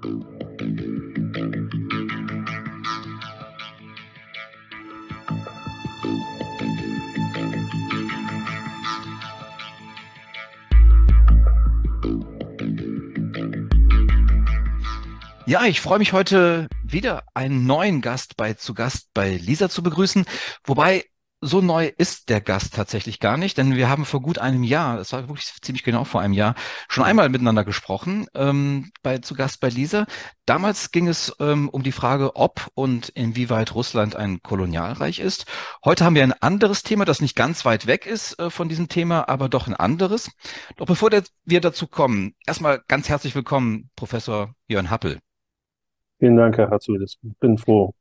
Ja, ich freue mich heute wieder einen neuen Gast zu Gast bei Lisa zu begrüßen. Wobei so neu ist der Gast tatsächlich gar nicht, denn wir haben vor gut einem Jahr, es war wirklich ziemlich genau vor einem Jahr, schon einmal miteinander gesprochen, zu Gast bei Lisa. Damals ging es um die Frage, ob und inwieweit Russland ein Kolonialreich ist. Heute haben wir ein anderes Thema, das nicht ganz weit weg ist von diesem Thema, aber doch ein anderes. Doch wir dazu kommen, erstmal ganz herzlich willkommen, Professor Jörn Happel. Vielen Dank, Herr Hatzudis. Ich bin froh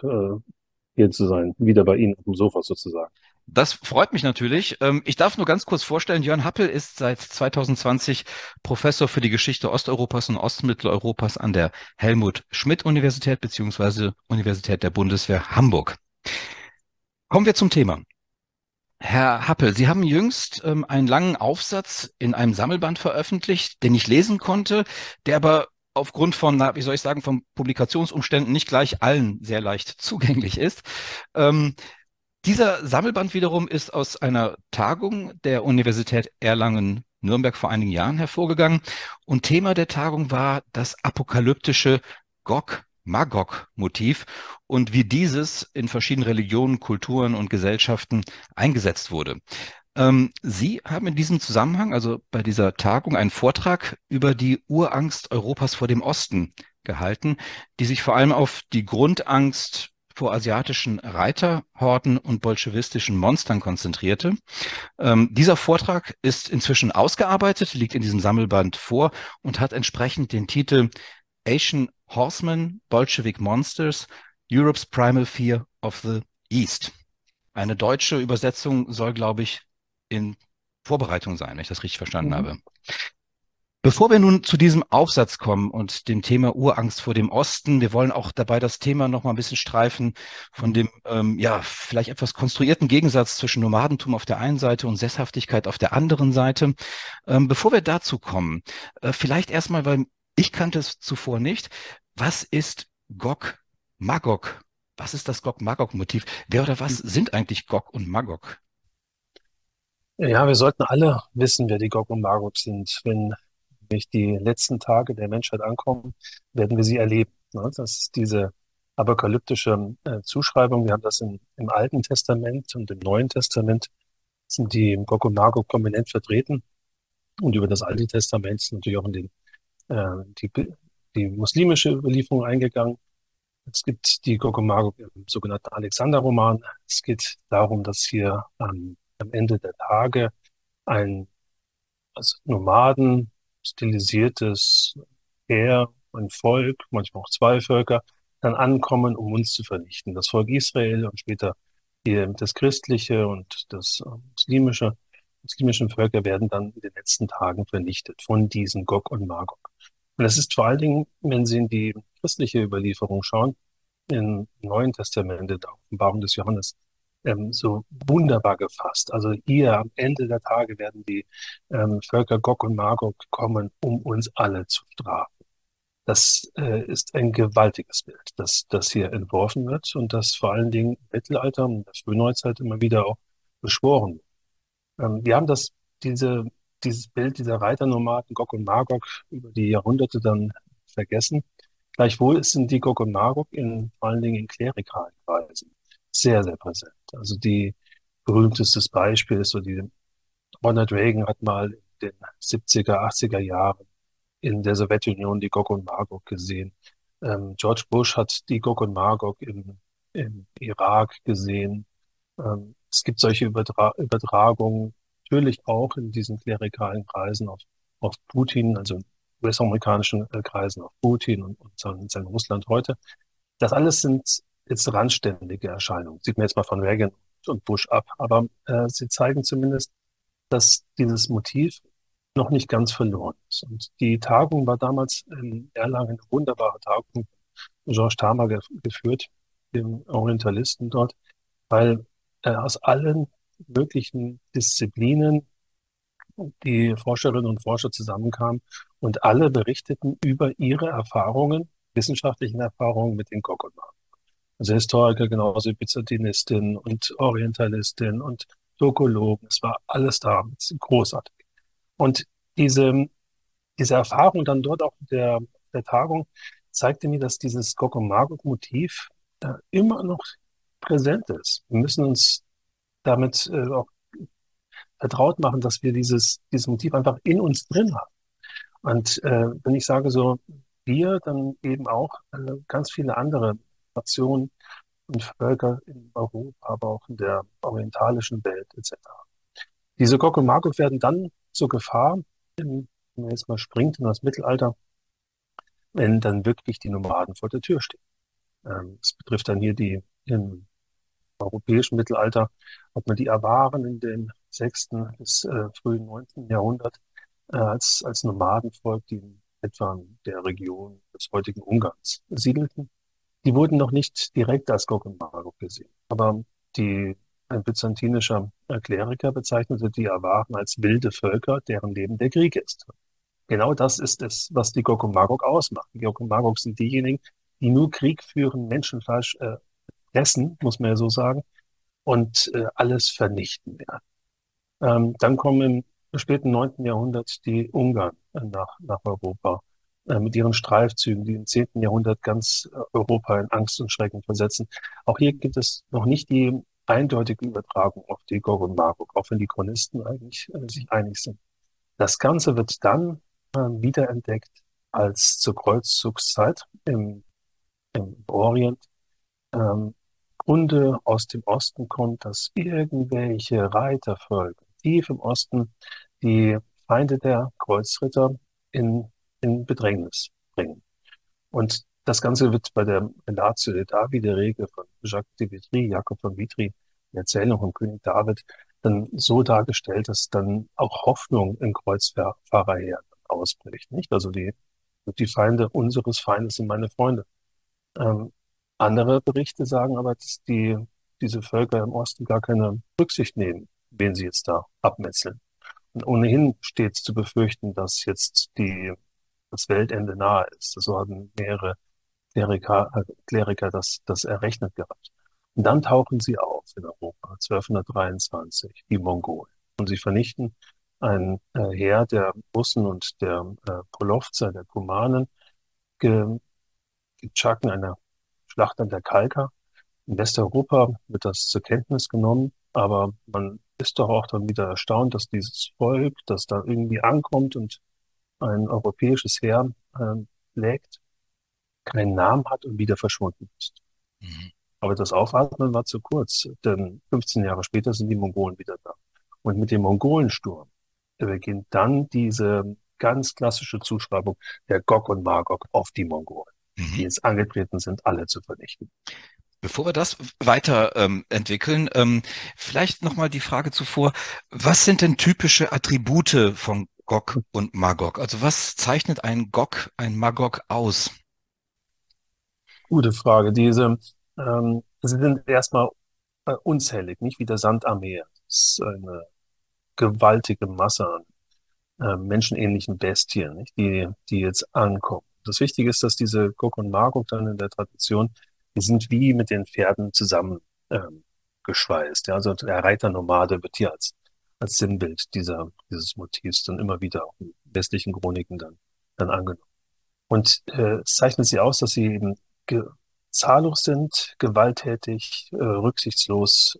hier zu sein, wieder bei Ihnen auf dem Sofa sozusagen. Das freut mich natürlich. Ich darf nur ganz kurz vorstellen, Jörn Happel ist seit 2020 Professor für die Geschichte Osteuropas und Ostmitteleuropas an der Helmut-Schmidt-Universität beziehungsweise Universität der Bundeswehr Hamburg. Kommen wir zum Thema. Herr Happel, Sie haben jüngst einen langen Aufsatz in einem Sammelband veröffentlicht, den ich lesen konnte, der aber aufgrund von, wie soll ich sagen, von Publikationsumständen nicht gleich allen sehr leicht zugänglich ist. Ähm, Dieser Sammelband wiederum ist aus einer Tagung der Universität Erlangen-Nürnberg vor einigen Jahren hervorgegangen. Und Thema der Tagung war das apokalyptische Gog-Magog-Motiv und wie dieses in verschiedenen Religionen, Kulturen und Gesellschaften eingesetzt wurde. Sie haben in diesem Zusammenhang, also bei dieser Tagung, einen Vortrag über die Urangst Europas vor dem Osten gehalten, die sich vor allem auf die Grundangst vor asiatischen Reiterhorden und bolschewistischen Monstern konzentrierte. Dieser Vortrag ist inzwischen ausgearbeitet, liegt in diesem Sammelband vor und hat entsprechend den Titel Asian Horsemen, Bolshevik Monsters, Europe's Primal Fear of the East. Eine deutsche Übersetzung soll, glaube ich, in Vorbereitung sein, wenn ich das richtig verstanden Mhm. habe. Bevor wir nun zu diesem Aufsatz kommen und dem Thema Urangst vor dem Osten, wir wollen auch dabei das Thema noch mal ein bisschen streifen von dem, ja, vielleicht etwas konstruierten Gegensatz zwischen Nomadentum auf der einen Seite und Sesshaftigkeit auf der anderen Seite. Bevor wir dazu kommen, vielleicht erstmal, weil ich kannte es zuvor nicht, was ist Gog Magog? Was ist das Gog Magog Motiv? Wer oder was sind eigentlich Gog und Magog? Ja, wir sollten alle wissen, wer die Gog und Magog sind. Wenn nicht die letzten Tage der Menschheit ankommen, werden wir sie erleben. Ne? Das ist diese apokalyptische Zuschreibung. Wir haben das im Alten Testament und im Neuen Testament sind die Gog und Magog prominent vertreten. Und über das Alte Testament ist natürlich auch die, die muslimische Überlieferung eingegangen. Es gibt die Gog und Magog im sogenannten Alexander-Roman. Es geht darum, dass hier am Ende der Tage ein als Nomaden stilisiertes Heer, ein Volk, manchmal auch zwei Völker, dann ankommen, um uns zu vernichten. Das Volk Israel und später das christliche und das muslimischen Völker werden dann in den letzten Tagen vernichtet von diesen Gog und Magog. Und das ist vor allen Dingen, wenn Sie in die christliche Überlieferung schauen, im Neuen Testament, in der Offenbarung des Johannes, so wunderbar gefasst. Also hier am Ende der Tage werden die Völker Gog und Magog kommen, um uns alle zu strafen. Das ist ein gewaltiges Bild, das hier entworfen wird und das vor allen Dingen im Mittelalter und in der Frühneuzeit immer wieder auch beschworen wird. Wir haben dieses Bild dieser Reiternomaden Gog und Magog über die Jahrhunderte dann vergessen. Gleichwohl sind die Gog und Magog vor allen Dingen in klerikalen Kreisen sehr, sehr präsent. Also die berühmtestes Beispiel ist so Ronald Reagan hat mal in den 70er, 80er Jahren in der Sowjetunion die Gog und Magog gesehen. George Bush hat die Gog und Magog im Irak gesehen. Es gibt solche Übertragungen natürlich auch in diesen klerikalen Kreisen auf Putin, also US-amerikanischen Kreisen auf Putin und sein Russland heute. Das alles sind jetzt randständige Erscheinungen. Sieht man jetzt mal von Reagan und Bush ab. Aber sie zeigen zumindest, dass dieses Motiv noch nicht ganz verloren ist. Und die Tagung war damals in Erlangen eine wunderbare Tagung, Georges Thamer geführt, dem Orientalisten dort, weil aus allen möglichen Disziplinen die Forscherinnen und Forscher zusammenkamen und alle berichteten über ihre Erfahrungen, wissenschaftlichen Erfahrungen mit den Gog und Magog. Also Historiker genauso wie Byzantinistin und Orientalistin und Turkologen, es war alles da, großartig. Und diese, diese Erfahrung dann dort auch der Tagung zeigte mir, dass dieses Gog und Magog-Motiv immer noch präsent ist. Wir müssen uns damit auch vertraut machen, dass wir dieses Motiv einfach in uns drin haben. Und wenn ich sage so, wir, dann eben auch ganz viele andere Nationen und Völker in Europa, aber auch in der orientalischen Welt etc. Diese Gog und Magog werden dann zur Gefahr, wenn man jetzt mal springt in das Mittelalter, wenn dann wirklich die Nomaden vor der Tür stehen. Das betrifft dann hier im europäischen Mittelalter, hat man die Awaren in dem 6. bis frühen 9. Jahrhundert als Nomadenvolk, die in etwa in der Region des heutigen Ungarns siedelten. Die wurden noch nicht direkt als Gog und Magog gesehen, aber ein byzantinischer Kleriker bezeichnete die Awaren als wilde Völker, deren Leben der Krieg ist. Genau das ist es, was die Gog und Magog ausmacht. Die Gog und Magog sind diejenigen, die nur Krieg führen, Menschenfleisch fressen, muss man ja so sagen, und alles vernichten werden. Dann kommen im späten 9. Jahrhundert die Ungarn nach Europa mit ihren Streifzügen, die im 10. Jahrhundert ganz Europa in Angst und Schrecken versetzen. Auch hier gibt es noch nicht die eindeutige Übertragung auf die Gog und Magog, auch wenn die Chronisten eigentlich sich einig sind. Das Ganze wird dann wiederentdeckt als zur Kreuzzugszeit im Orient Kunde aus dem Osten kommt, dass irgendwelche Reitervölker tief im Osten die Feinde der Kreuzritter in Bedrängnis bringen. Und das Ganze wird bei der Relatio de David, der Regel von Jacques de Vitry, Jakob von Vitry, die Erzählung vom König David, dann so dargestellt, dass dann auch Hoffnung im Kreuzfahrerheer ausbricht, nicht? Also die Feinde unseres Feindes sind meine Freunde. Ähm, Andere Berichte sagen aber, dass diese Völker im Osten gar keine Rücksicht nehmen, wen sie jetzt da abmetzeln. Und ohnehin steht zu befürchten, dass jetzt das Weltende nahe ist. So haben mehrere Kleriker das errechnet gehabt. Und dann tauchen sie auf in Europa, 1223, die Mongolen. Und sie vernichten ein Heer der Russen und der Polowzer, der Kumanen, Tschaken, einer Schlacht an der Kalka. In Westeuropa wird das zur Kenntnis genommen, aber man ist doch auch dann wieder erstaunt, dass dieses Volk, das da irgendwie ankommt und ein europäisches Heer lägt, keinen Namen hat und wieder verschwunden ist. Mhm. Aber das Aufatmen war zu kurz, denn 15 Jahre später sind die Mongolen wieder da. Und mit dem Mongolensturm beginnt dann diese ganz klassische Zuschreibung der Gog und Magog auf die Mongolen, die Mhm. jetzt angetreten sind, alle zu vernichten. Bevor wir das weiter entwickeln, vielleicht nochmal die Frage zuvor, was sind denn typische Attribute von Gog und Magog? Also was zeichnet ein Magog aus? Gute Frage. Sie sind erstmal unzählig, nicht wie der Sand am Meer. Das ist eine gewaltige Masse an menschenähnlichen Bestien, nicht, die jetzt ankommen. Das Wichtige ist, dass diese Gog und Magog dann in der Tradition, die sind wie mit den Pferden zusammen geschweißt. Ja? Also der Reiternomade wird hier als Sinnbild dieses Motivs dann immer wieder auch in westlichen Chroniken dann angenommen. Und es zeichnet sie aus, dass sie eben zahllos sind, gewalttätig, rücksichtslos.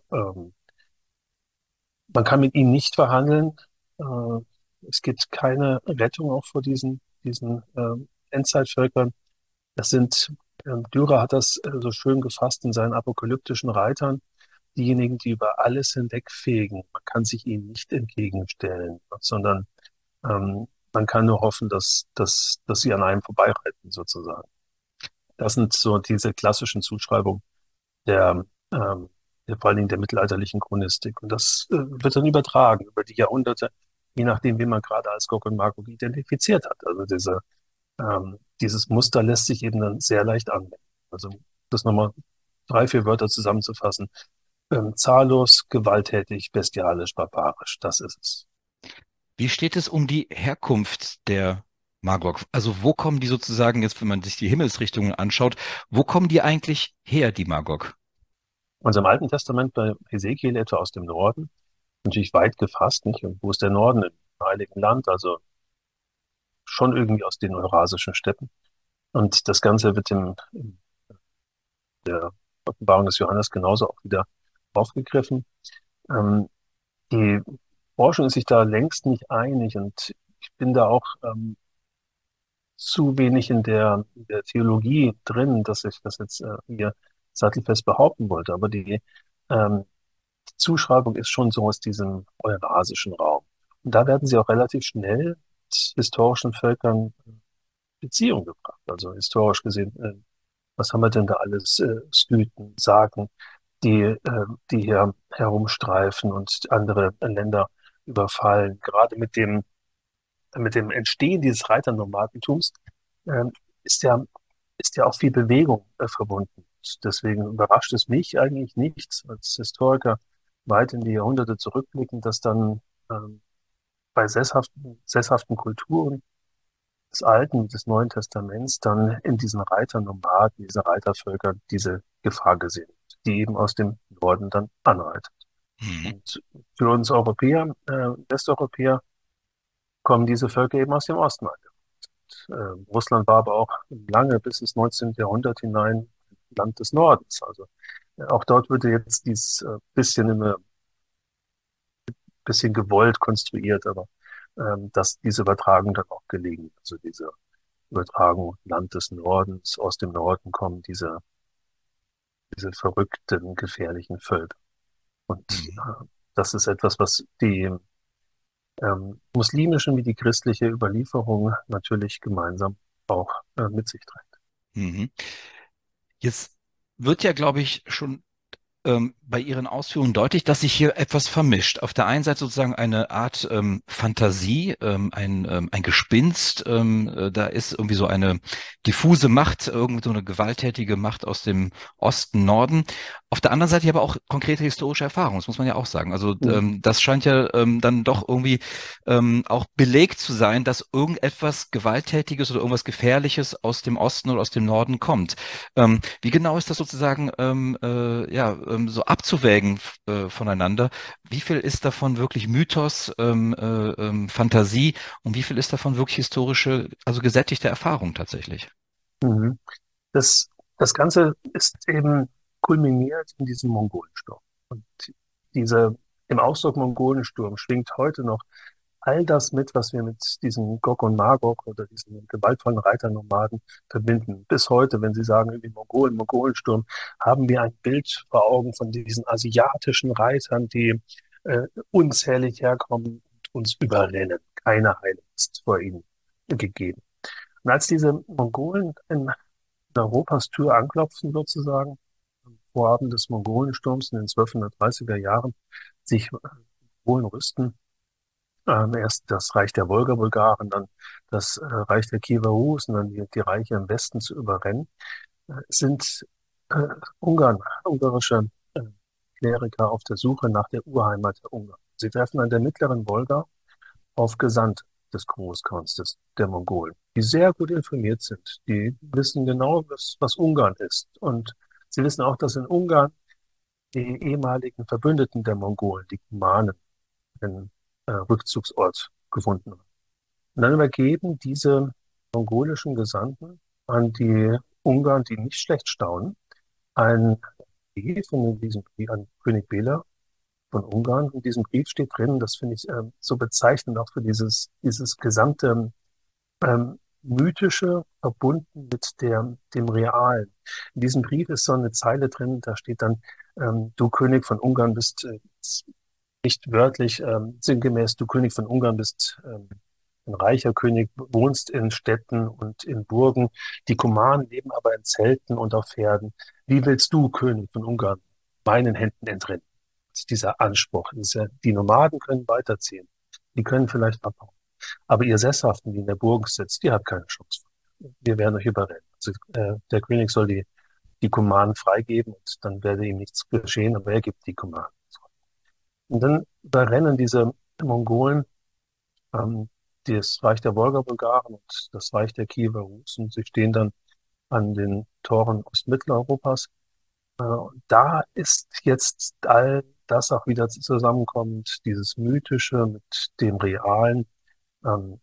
Man kann mit ihnen nicht verhandeln. Äh, Es gibt keine Rettung auch vor diesen Endzeitvölkern. Das sind, Dürer hat das so schön gefasst in seinen apokalyptischen Reitern, diejenigen, die über alles hinwegfegen. Man kann sich ihnen nicht entgegenstellen, sondern man kann nur hoffen, dass sie an einem vorbeireiten, sozusagen. Das sind so diese klassischen Zuschreibungen der, vor allen Dingen der mittelalterlichen Chronistik. Und das wird dann übertragen über die Jahrhunderte, je nachdem, wie man gerade als Gog und Magog identifiziert hat. Also dieses Muster lässt sich eben dann sehr leicht anwenden. Also das nochmal 3, 4 Wörter zusammenzufassen. Zahllos, gewalttätig, bestialisch, barbarisch. Das ist es. Wie steht es um die Herkunft der Magog? Also wo kommen die sozusagen jetzt, wenn man sich die Himmelsrichtungen anschaut, wo kommen die eigentlich her, die Magog? Und im Alten Testament bei Hesekiel etwa aus dem Norden, natürlich weit gefasst, nicht? Und wo ist der Norden? Im Heiligen Land, also schon irgendwie aus den eurasischen Steppen. Und das Ganze wird in der Offenbarung des Johannes genauso auch wieder aufgegriffen. Ähm, Die Forschung ist sich da längst nicht einig und ich bin da auch zu wenig in der Theologie drin, dass ich das jetzt hier sattelfest behaupten wollte. Aber die Zuschreibung ist schon so aus diesem eurasischen Raum. Und da werden sie auch relativ schnell mit historischen Völkern in Beziehung gebracht. Also historisch gesehen, was haben wir denn da alles? Skythen, Saken, die hier herumstreifen und andere Länder überfallen. Gerade mit dem Entstehen dieses Reiternomadentums ähm, ist ja, ist ja auch viel Bewegung verbunden. Deswegen überrascht es mich eigentlich nicht, als Historiker weit in die Jahrhunderte zurückblicken, dass dann ähm, bei sesshaften Kulturen des Alten und des Neuen Testaments dann in diesen Reiternomaden, diese Reitervölker, diese Gefahr gesehen wird, die eben aus dem Norden dann anreitet. Mhm. Und für uns Europäer, Westeuropäer, kommen diese Völker eben aus dem Osten an. Russland war aber auch lange bis ins 19. Jahrhundert hinein Land des Nordens. Also auch dort würde jetzt dieses bisschen gewollt konstruiert, aber dass diese Übertragung dann auch gelegen. Also diese Übertragung Land des Nordens, aus dem Norden kommen diese verrückten, gefährlichen Völker. Und Mhm. das ist etwas, was die muslimischen wie die christliche Überlieferung natürlich gemeinsam auch mit sich trägt. Mhm. Jetzt wird ja, glaube ich, schon bei Ihren Ausführungen deutlich, dass sich hier etwas vermischt. Auf der einen Seite sozusagen eine Art Fantasie, ein Gespinst. Da ist irgendwie so eine diffuse Macht, irgend so eine gewalttätige Macht aus dem Osten, Norden. Auf der anderen Seite aber auch konkrete historische Erfahrung, das muss man ja auch sagen. Also Mhm. das scheint ja dann doch irgendwie auch belegt zu sein, dass irgendetwas Gewalttätiges oder irgendwas Gefährliches aus dem Osten oder aus dem Norden kommt. Wie genau ist das sozusagen ja, so abzuwägen voneinander? Wie viel ist davon wirklich Mythos, Fantasie und wie viel ist davon wirklich historische, also gesättigte Erfahrung tatsächlich? Mhm. Das, das Ganze ist eben kulminiert in diesem Mongolensturm. Und diese, im Ausdruck Mongolensturm schwingt heute noch all das mit, was wir mit diesem Gog und Magog oder diesen gewaltvollen Reiternomaden verbinden. Bis heute, wenn Sie sagen, irgendwie Mongolen, Mongolensturm, haben wir ein Bild vor Augen von diesen asiatischen Reitern, die unzählig herkommen und uns überrennen. Keine Heilung ist vor ihnen gegeben. Und als diese Mongolen in Europas Tür anklopfen sozusagen, am Vorabend des Mongolensturms in den 1230er Jahren, sich Mongolen rüsten, erst das Reich der Wolga-Bulgaren, dann das Reich der Kiewer Rus und dann die Reiche im Westen zu überrennen, sind äh, ungarische Kleriker auf der Suche nach der Urheimat der Ungarn. Sie treffen an der mittleren Wolga auf Gesandte des Großkhans der Mongolen, die sehr gut informiert sind. Die wissen genau, was Ungarn ist. Und sie wissen auch, dass in Ungarn die ehemaligen Verbündeten der Mongolen, die Kumanen, einen Rückzugsort gefunden haben. Und dann übergeben diese mongolischen Gesandten an die Ungarn, die nicht schlecht staunen, einen Brief, in diesem Brief an König Bela von Ungarn. In diesem Brief steht drin, das finde ich so bezeichnend auch für dieses gesamte mythische verbunden mit dem Realen. In diesem Brief ist so eine Zeile drin, da steht dann, du König von Ungarn bist nicht wörtlich sinngemäß, du König von Ungarn bist ein reicher König, wohnst in Städten und in Burgen. Die Kumanen leben aber in Zelten und auf Pferden. Wie willst du, König von Ungarn, meinen Händen entrinnen? Das ist dieser Anspruch. Das ist ja, die Nomaden können weiterziehen. Die können vielleicht abhauen. Aber ihr Sesshaften, die in der Burg sitzt, die hat keine Chance. Wir werden euch überrennen. Also, der König soll die Kumanen freigeben und dann werde ihm nichts geschehen, aber er gibt die Kumanen frei. Und dann überrennen diese Mongolen ähm, das Reich der Wolga-Bulgaren und das Reich der Kiewer Russen. Sie stehen dann an den Toren Ostmitteleuropas. Und da ist jetzt all das auch wieder zusammenkommend, dieses Mythische mit dem Realen. Ähm,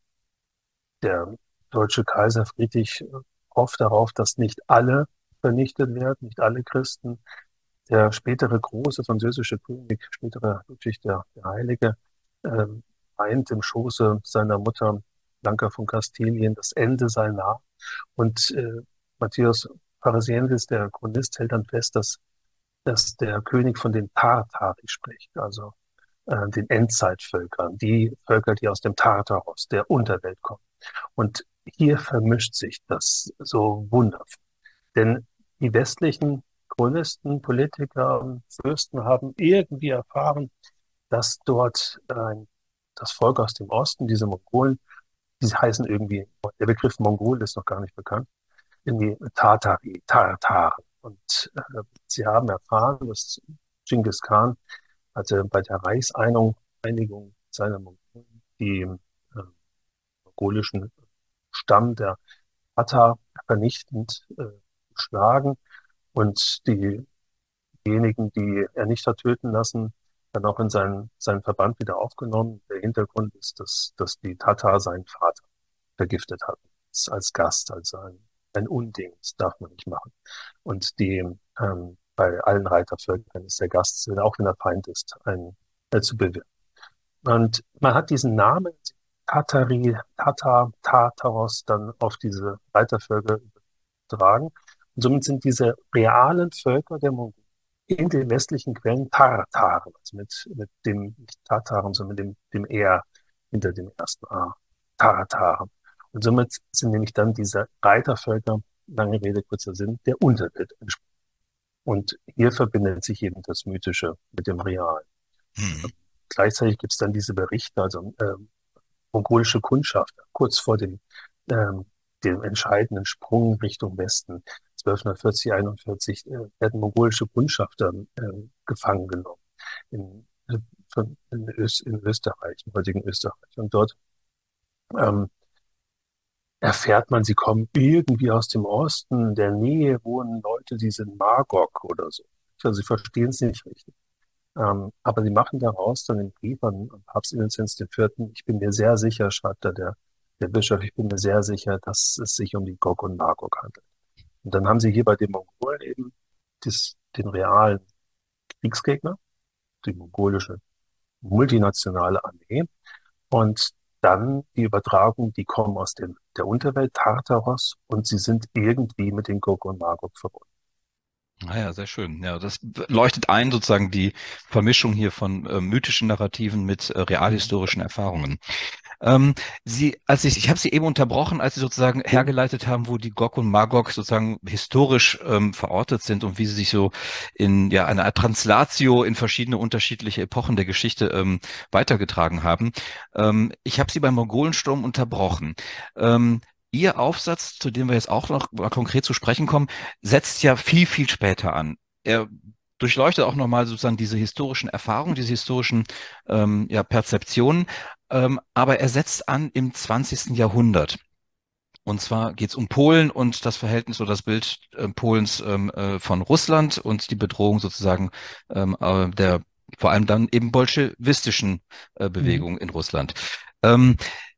Der deutsche Kaiser Friedrich hofft darauf, dass nicht alle vernichtet werden, nicht alle Christen. Der spätere große französische König, spätere Ludwig der Heilige, ähm, weint im Schoße seiner Mutter Blanka von Kastilien, das Ende sei nah. Und Matthäus Parasiensis, der Chronist, hält dann fest, dass der König von den Tartari spricht, also den Endzeitvölkern, die Völker, die aus dem Tartaros, der Unterwelt kommen. Und hier vermischt sich das so wundervoll. Denn die westlichen Chronisten, Politiker und Fürsten haben irgendwie erfahren, dass dort das Volk aus dem Osten, diese Mongolen, die heißen irgendwie, der Begriff Mongol ist noch gar nicht bekannt, irgendwie Tatari, Tartaren. Und sie haben erfahren, dass Genghis Khan hatte bei der Reichseinigung seiner Mongolen die mongolischen Stamm der Tatar vernichtend geschlagen und diejenigen, die er nicht hat töten lassen, dann auch in seinen Verband wieder aufgenommen. Der Hintergrund ist, dass die Tatar seinen Vater vergiftet hatten, als Gast, als ein Unding, das darf man nicht machen. Und bei allen Reitervölkern ist der Gast, auch wenn er Feind ist, zu bewirten. Und man hat diesen Namen Tatari, Tartaros dann auf diese Reitervölker übertragen. Und somit sind diese realen Völker der Mongolen in den westlichen Quellen Tartaren, also mit dem, nicht Tataren, sondern mit dem R hinter dem ersten A, Tartaren. Und somit sind nämlich dann diese Reitervölker, lange Rede, kurzer Sinn, der Unterwelt entsprungen. Und hier verbindet sich eben das Mythische mit dem Realen. Mhm. Gleichzeitig gibt es dann diese Berichte, also mongolische Kundschafter, kurz vor ähm, dem entscheidenden Sprung Richtung Westen, 1240, 41, werden mongolische Kundschafter gefangen genommen in, in Österreich, im heutigen Österreich. Und dort ähm, erfährt man, sie kommen irgendwie aus dem Osten, in der Nähe wohnen Leute, die sind Magog oder so. Also sie verstehen es nicht richtig. Aber sie machen daraus dann den Brief an Papst Innozenz IV. Ich bin mir sehr sicher, schreibt da der Bischof, ich bin mir sehr sicher, dass es sich um die Gog und Magog handelt. Und dann haben sie hier bei den Mongolen eben den realen Kriegsgegner, die mongolische multinationale Armee und dann die Übertragung, die kommen aus der Unterwelt Tartaros und sie sind irgendwie mit den Gog und Magog verbunden. Naja, sehr schön. Ja, das leuchtet ein, sozusagen die Vermischung hier von mythischen Narrativen mit Mhm. realhistorischen Erfahrungen. Ich habe Sie eben unterbrochen, als Sie sozusagen Ja, hergeleitet haben, wo die Gog und Magog sozusagen historisch verortet sind und wie sie sich so in ja einer Art Translatio in verschiedene unterschiedliche Epochen der Geschichte weitergetragen haben. Ich habe Sie beim Mongolensturm unterbrochen. Ähm, Ihr Aufsatz, zu dem wir jetzt auch noch mal konkret zu sprechen kommen, setzt ja viel, viel später an. Er durchleuchtet auch nochmal sozusagen diese historischen Erfahrungen, diese historischen ja, Perzeptionen, aber er setzt an im 20. Jahrhundert. Und zwar geht es um Polen und das Verhältnis oder das Bild Polens von Russland und die Bedrohung sozusagen der vor allem dann eben bolschewistischen mhm. Bewegung in Russland. Ähm,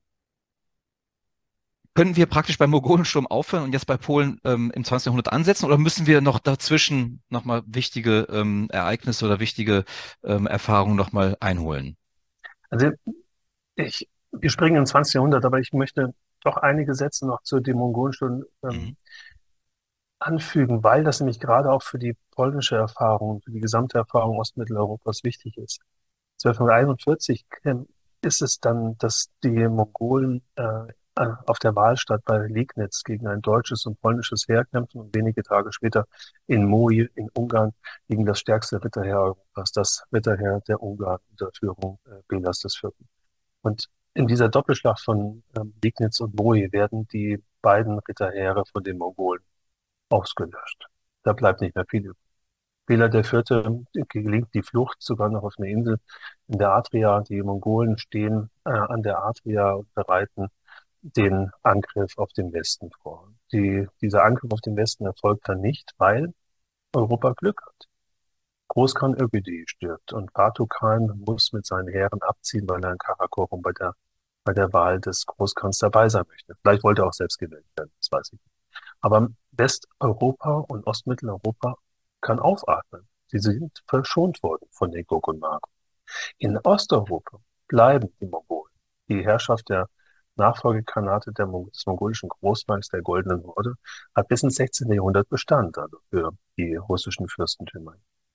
Können wir praktisch beim Mogulensturm aufhören und jetzt bei Polen im 20. Jahrhundert ansetzen oder müssen wir noch dazwischen nochmal wichtige Ereignisse oder wichtige Erfahrungen nochmal einholen? Also wir springen ins 20. Jahrhundert, aber ich möchte doch einige Sätze noch zu den Mongolen schon Mhm. anfügen, weil das nämlich gerade auch für die polnische Erfahrung, für die gesamte Erfahrung Ostmitteleuropas wichtig ist. 1241 ist es dann, dass die Mongolen auf der Wahlstatt bei Liegnitz gegen ein deutsches und polnisches Heer kämpfen und wenige Tage später in Mohi in Ungarn gegen das stärkste Ritterheer Europas, das Ritterheer der Ungarn unter Führung Belas IV. Und in dieser Doppelschlacht von Liegnitz und Mohi werden die beiden Ritterheere von den Mongolen ausgelöscht. Da bleibt nicht mehr viel übrig. Bela IV. Gelingt die Flucht sogar noch auf eine Insel in der Adria. Die Mongolen stehen an der Adria und bereiten den Angriff auf den Westen vor. Dieser Angriff auf den Westen erfolgt dann nicht, weil Europa Glück hat. Großkhan Ögödei stirbt und Batu Khan muss mit seinen Heeren abziehen, weil er in Karakorum bei der Wahl des Großkhans dabei sein möchte. Vielleicht wollte er auch selbst gewählt werden, das weiß ich nicht. Aber Westeuropa und Ostmitteleuropa kann aufatmen. Sie sind verschont worden von den Gog und Magog. In Osteuropa bleiben die Mongolen. Die Herrschaft der Nachfolgekhanate des mongolischen Großreichs der Goldenen Horde hat bis ins 16. Jahrhundert Bestand, also für die russischen Fürstentümer.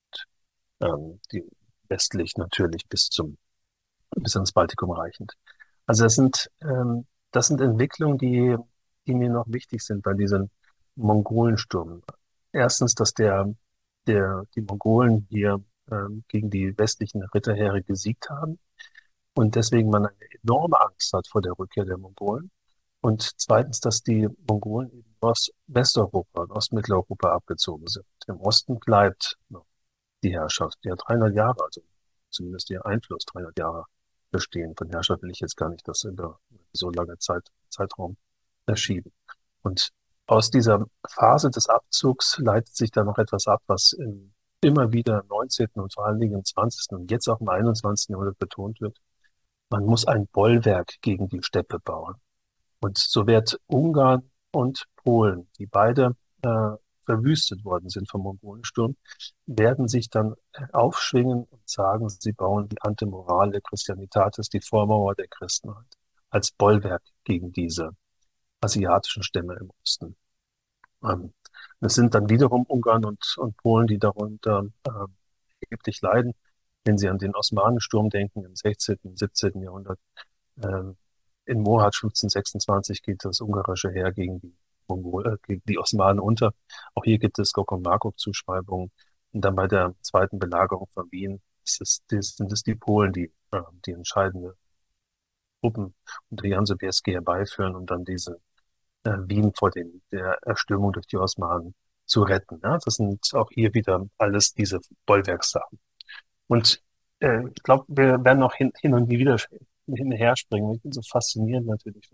Die westlich natürlich bis ans Baltikum reichend. Also das sind Entwicklungen, die mir noch wichtig sind bei diesem Mongolensturm. Erstens, dass die Mongolen hier gegen die westlichen Ritterheere gesiegt haben und deswegen man eine enorme Angst hat vor der Rückkehr der Mongolen. Und zweitens, dass die Mongolen eben aus Westeuropa und Ostmitteleuropa abgezogen sind. Im Osten bleibt noch die Herrschaft, die hat 300 Jahre, also zumindest ihr Einfluss 300 Jahre bestehen. Von Herrschaft will ich jetzt gar nicht das über so lange Zeitraum verschieben. Und aus dieser Phase des Abzugs leitet sich da noch etwas ab, was immer wieder im 19. und vor allen Dingen im 20. und jetzt auch im 21. Jahrhundert betont wird. Man muss ein Bollwerk gegen die Steppe bauen. Und so wird Ungarn und Polen, die beide verwüstet worden sind vom Mongolensturm, werden sich dann aufschwingen und sagen, sie bauen die Antemurale Christianitatis, die Vormauer der Christenheit, als Bollwerk gegen diese asiatischen Stämme im Osten. Ähm, Es sind dann wiederum Ungarn und Polen, die darunter erheblich leiden, wenn sie an den Osmanensturm denken im 16., 17. Jahrhundert. Ähm, in Mohat 1526 geht das ungarische Heer gegen die Osmanen unter. Auch hier gibt es Gog- und Magog-Zuschreibungen. Und dann bei der zweiten Belagerung von Wien sind es die Polen, die entscheidende Truppen unter Jan Sobieski herbeiführen, um dann Wien vor der Erstürmung durch die Osmanen zu retten. Ja? Das sind auch hier wieder alles diese Bollwerkssachen. Und ich glaube, wir werden auch hin und wieder hinher springen. Ich bin so faszinierend natürlich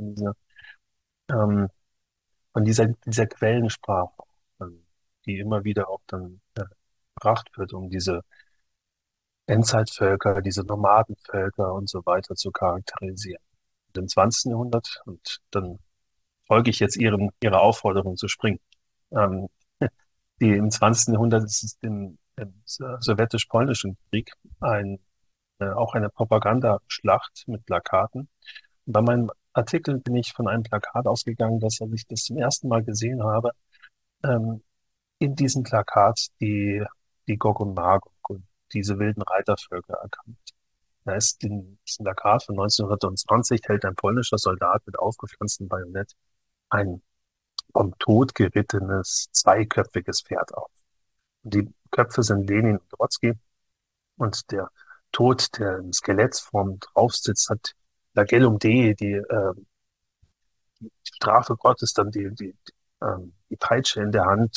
ähm, dieser Quellensprache, die immer wieder auch dann gebracht wird, um diese Endzeitvölker, diese Nomadenvölker und so weiter zu charakterisieren. Und im 20. Jahrhundert, und dann folge ich jetzt Ihrer Aufforderung zu springen, ähm, im 20. Jahrhundert ist es im sowjetisch-polnischen Krieg auch eine Propagandaschlacht mit Plakaten. Und bei meinem Artikel bin ich von einem Plakat ausgegangen, dass als ich das zum ersten Mal gesehen habe, ähm, in diesem Plakat die Gog und Magog und diese wilden Reitervölker erkannt. Da ist in diesem Plakat von 1920 hält ein polnischer Soldat mit aufgepflanztem Bajonett ein vom Tod gerittenes, zweiköpfiges Pferd auf. Und die Köpfe sind Lenin und Trotzki und der Tod, der in Skelettsform drauf sitzt, hat Flagellum Dei, die Strafe Gottes, dann die Peitsche in der Hand.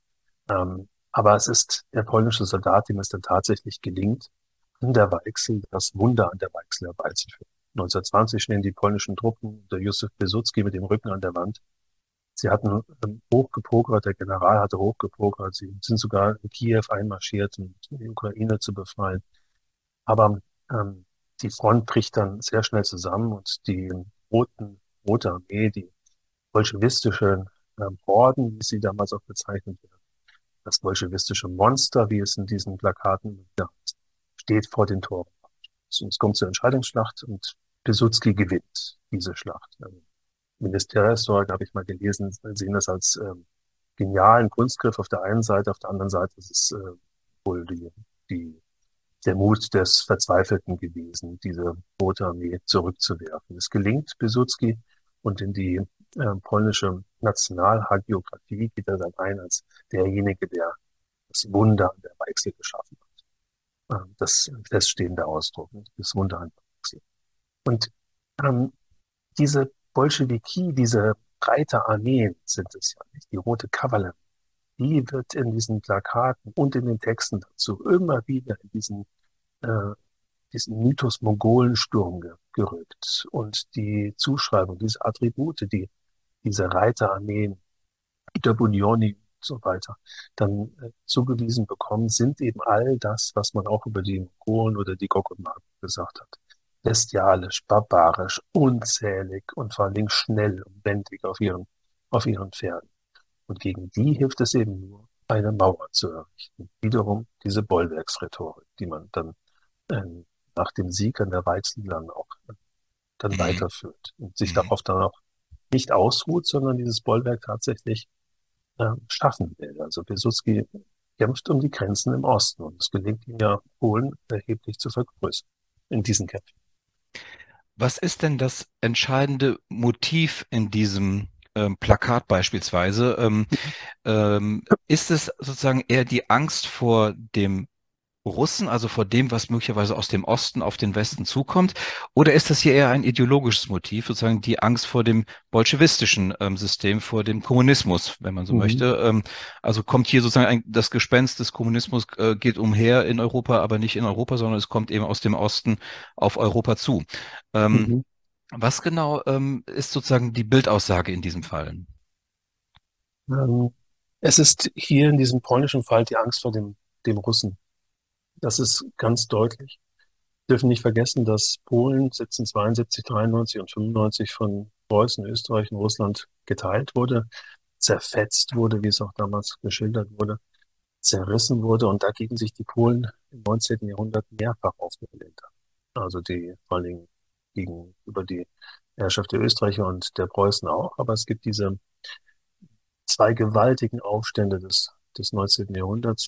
Aber es ist der polnische Soldat, dem es dann tatsächlich gelingt, an der Weichsel das Wunder an der Weichsel herbeizuführen. 1920 stehen die polnischen Truppen unter Józef Piłsudski mit dem Rücken an der Wand. Sie hatten hochgepokert, der General hatte hochgepokert, sie sind sogar in Kiew einmarschiert, um die Ukraine zu befreien. Aber ähm, die Front bricht dann sehr schnell zusammen und Rote Armee, die bolschewistische Horden, wie sie damals auch bezeichnet werden, das bolschewistische Monster, wie es in diesen Plakaten steht vor den Toren. Und es kommt zur Entscheidungsschlacht und Piłsudski gewinnt diese Schlacht. Militärhistoriker habe ich mal gelesen, sehen das als genialen Kunstgriff auf der einen Seite, auf der anderen Seite ist es wohl die, der Mut des Verzweifelten gewesen, diese Rote Armee zurückzuwerfen. Es gelingt Piłsudski und in die polnische Nationalhagiografie geht er dann ein als derjenige, der das Wunder an der Weichsel geschaffen hat. Das feststehende Ausdruck, das Wunder an der Weichsel. Und ähm, diese Bolschewiki, diese breite Armeen sind es ja nicht, die Rote Kavallerie, die wird in diesen Plakaten und in den Texten dazu immer wieder in äh, diesen Mythos Mongolensturm gerückt. Und die Zuschreibung, diese Attribute, die diese Reiterarmeen der Bunioni und so weiter dann zugewiesen bekommen, sind eben all das, was man auch über die Mongolen oder die Gog und Magog gesagt hat. Bestialisch, barbarisch, unzählig und vor allen Dingen schnell und wendig auf ihren Pferden. Und gegen die hilft es eben nur, eine Mauer zu errichten. Wiederum diese Bollwerksrhetorik, die man dann nach dem Sieg an der Weizenlang auch dann Mhm. weiterführt und sich Mhm. darauf dann auch nicht ausruht, sondern dieses Bollwerk tatsächlich schaffen will. Also Pilsudski kämpft um die Grenzen im Osten und es gelingt ihm ja, Polen erheblich zu vergrößern in diesen Kämpfen. Was ist denn das entscheidende Motiv in diesem Plakat beispielsweise? Ist es sozusagen eher die Angst vor dem Russen, also vor dem, was möglicherweise aus dem Osten auf den Westen zukommt? Oder ist das hier eher ein ideologisches Motiv, sozusagen die Angst vor dem bolschewistischen System, vor dem Kommunismus, wenn man so Mhm. möchte? Also kommt hier sozusagen das Gespenst des Kommunismus geht umher in Europa, aber nicht in Europa, sondern es kommt eben aus dem Osten auf Europa zu. Ähm, Mhm. Was genau ist sozusagen die Bildaussage in diesem Fall? Ähm, Es ist hier in diesem polnischen Fall die Angst vor dem Russen. Das ist ganz deutlich. Wir dürfen nicht vergessen, dass Polen 1772, 93 und 95 von Preußen, Österreich und Russland geteilt wurde, zerfetzt wurde, wie es auch damals geschildert wurde, zerrissen wurde und dagegen sich die Polen im 19. Jahrhundert mehrfach aufgelehnt haben. Also die vor allen Dingen gegenüber die Herrschaft der Österreicher und der Preußen auch. Aber es gibt diese zwei gewaltigen Aufstände des 19. Jahrhunderts.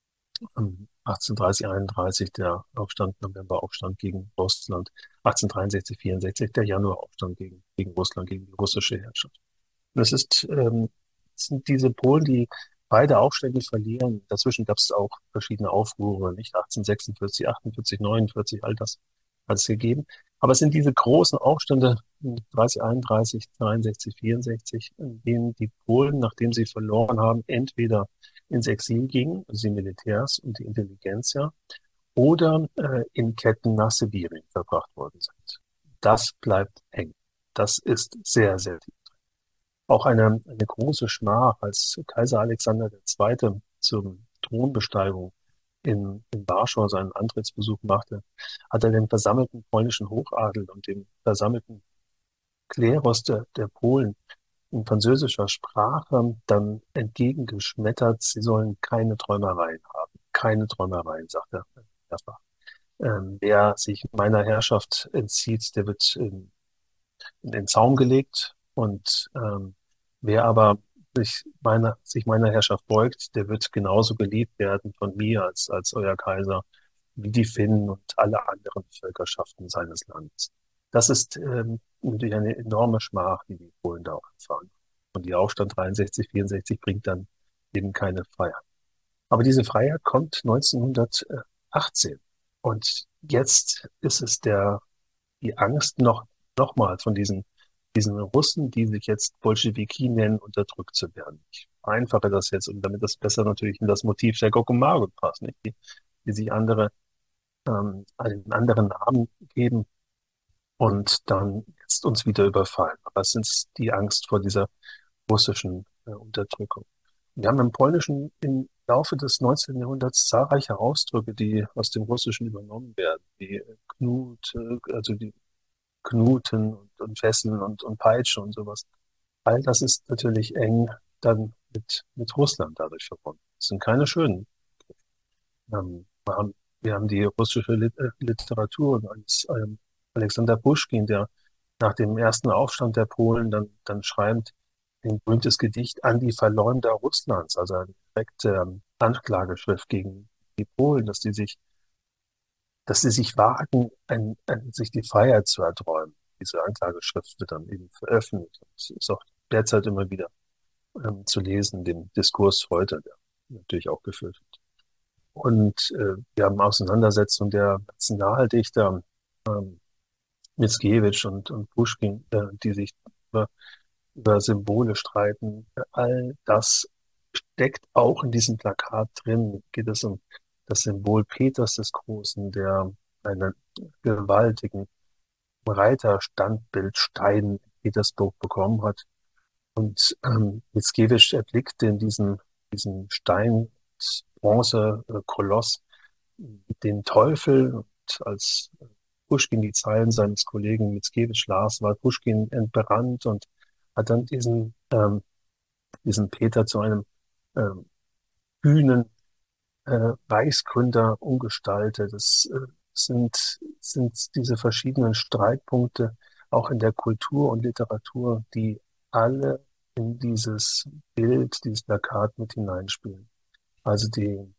1830, 31 der Aufstand, Novemberaufstand gegen Russland. 1863, 64 der Januaraufstand gegen Russland, gegen die russische Herrschaft. Und es sind diese Polen, die beide Aufstände verlieren. Dazwischen gab es auch verschiedene Aufruhre, nicht 1846, 48, 49, all das hat es gegeben. Aber es sind diese großen Aufstände 30, 31, 63, 64, in denen die Polen, nachdem sie verloren haben, entweder ins Exil gingen, also die Militärs und die Intelligenzia, oder in Ketten nach Sibirien verbracht worden sind. Das bleibt eng. Das ist sehr, sehr tief. Auch eine große Schmach, als Kaiser Alexander II. Zur Thronbesteigung in Warschau seinen Antrittsbesuch machte, hat er den versammelten polnischen Hochadel und dem versammelten Klerus der Polen in französischer Sprache dann entgegengeschmettert, sie sollen keine Träumereien haben. Keine Träumereien, sagt er mehrfach. Wer sich meiner Herrschaft entzieht, der wird in den Zaum gelegt. Und wer aber sich meiner Herrschaft beugt, der wird genauso geliebt werden von mir als euer Kaiser, wie die Finnen und alle anderen Völkerschaften seines Landes. Das ist natürlich eine enorme Schmach, die die Polen da auch erfahren. Und die Aufstand 63, 64 bringt dann eben keine Freiheit. Aber diese Freiheit kommt 1918. Und jetzt ist es die Angst nochmal von diesen Russen, die sich jetzt Bolschewiki nennen, unterdrückt zu werden. Ich vereinfache das jetzt, und damit das besser natürlich in das Motiv der Gog und Magog passt, nicht? Die sich einen anderen Namen geben und dann jetzt uns wieder überfallen. Aber es ist die Angst vor dieser russischen Unterdrückung. Wir haben im Polnischen im Laufe des 19. Jahrhunderts zahlreiche Ausdrücke, die aus dem Russischen übernommen werden, wie Knut, also die Knuten und Fesseln und Peitsche und sowas. All das ist natürlich eng dann mit Russland dadurch verbunden. Das sind keine schönen. Wir haben die russische Literatur eines Alexander Puschkin, der nach dem ersten Aufstand der Polen dann schreibt, ein berühmtes Gedicht an die Verleumder Russlands, also eine direkte Anklageschrift gegen die Polen, dass sie sich wagen, sich die Freiheit zu erträumen. Diese Anklageschrift wird dann eben veröffentlicht und ist auch derzeit immer wieder zu lesen, dem Diskurs heute, der natürlich auch geführt wird. Und wir haben Auseinandersetzungen der Nationaldichter Mickiewicz und Puschkin, die sich über Symbole streiten. All das steckt auch in diesem Plakat drin. Geht es um das Symbol Peters des Großen, der einen gewaltigen Reiterstandbildstein in Petersburg bekommen hat. Und Mickiewicz erblickt in diesen Stein, Bronze-Koloss, den Teufel. Und als Puschkin die Zeilen seines Kollegen Mickiewicz las, war Puschkin entbrannt und hat dann diesen Peter zu einem ähm, kühnen Reichsgründer umgestaltet. Es sind diese verschiedenen Streitpunkte auch in der Kultur und Literatur, die alle in dieses Bild, dieses Plakat mit hineinspielen. Also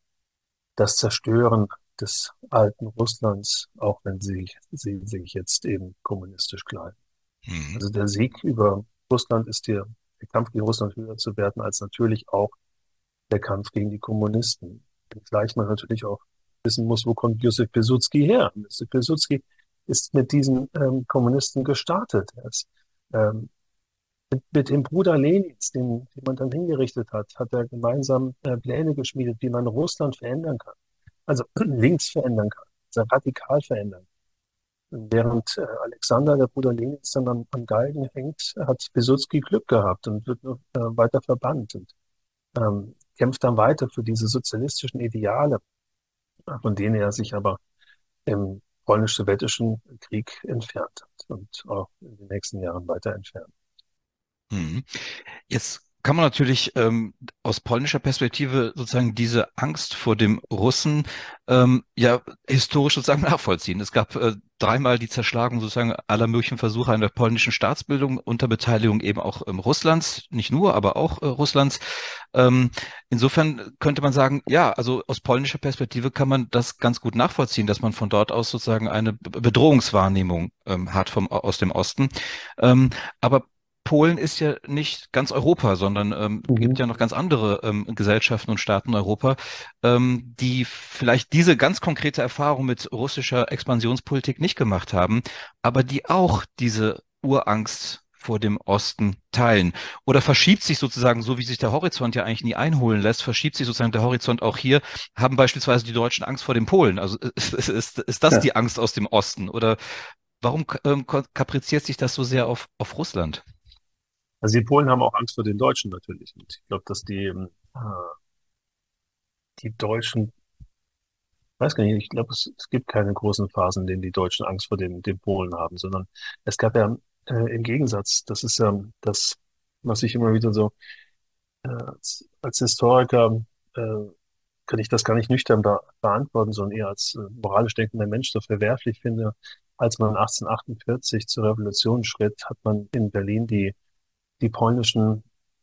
das Zerstören des alten Russlands, auch wenn sie sich jetzt eben kommunistisch kleiden. Mhm. Also der Sieg über Russland ist der Kampf gegen Russland höher zu werten als natürlich auch der Kampf gegen die Kommunisten. Wenngleich man natürlich auch wissen muss, wo kommt Josef Pilsudski her? Josef Pilsudski ist mit diesen Kommunisten gestartet. Er ist ähm, mit dem Bruder Lenins, den man dann hingerichtet hat, hat er gemeinsam Pläne geschmiedet, wie man Russland verändern kann. Also links verändern kann, also radikal verändern. Während Alexander, der Bruder Lenins, dann am Galgen hängt, hat Pilsudski Glück gehabt und wird noch weiter verbannt und kämpft dann weiter für diese sozialistischen Ideale, von denen er sich aber im polnisch-sowjetischen Krieg entfernt hat und auch in den nächsten Jahren weiter entfernt. Mhm. Jetzt kann man natürlich aus polnischer Perspektive sozusagen diese Angst vor dem Russen ja historisch sozusagen nachvollziehen. Es gab dreimal die Zerschlagung sozusagen aller möglichen Versuche einer polnischen Staatsbildung unter Beteiligung eben auch Russlands, nicht nur, aber auch Russlands. Ähm, insofern könnte man sagen, ja, also aus polnischer Perspektive kann man das ganz gut nachvollziehen, dass man von dort aus sozusagen eine Bedrohungswahrnehmung hat aus dem Osten. Aber Polen ist ja nicht ganz Europa, sondern gibt Mhm. ja noch ganz andere Gesellschaften und Staaten in Europa, die vielleicht diese ganz konkrete Erfahrung mit russischer Expansionspolitik nicht gemacht haben, aber die auch diese Urangst vor dem Osten teilen. Oder verschiebt sich sozusagen, so wie sich der Horizont ja eigentlich nie einholen lässt, verschiebt sich sozusagen der Horizont auch hier, haben beispielsweise die Deutschen Angst vor den Polen. Also ist das Ja. die Angst aus dem Osten? Oder warum kapriziert sich das so sehr auf Russland? Also die Polen haben auch Angst vor den Deutschen natürlich. Und ich glaube, dass die Deutschen, weiß gar nicht, ich glaube, es gibt keine großen Phasen, in denen die Deutschen Angst vor den Polen haben, sondern es gab ja im Gegensatz, das ist ja das, was ich immer wieder so als Historiker äh, kann ich das gar nicht nüchtern beantworten, sondern eher als moralisch denkender Mensch so verwerflich finde. Als man 1848 zur Revolution schritt, hat man in Berlin die polnischen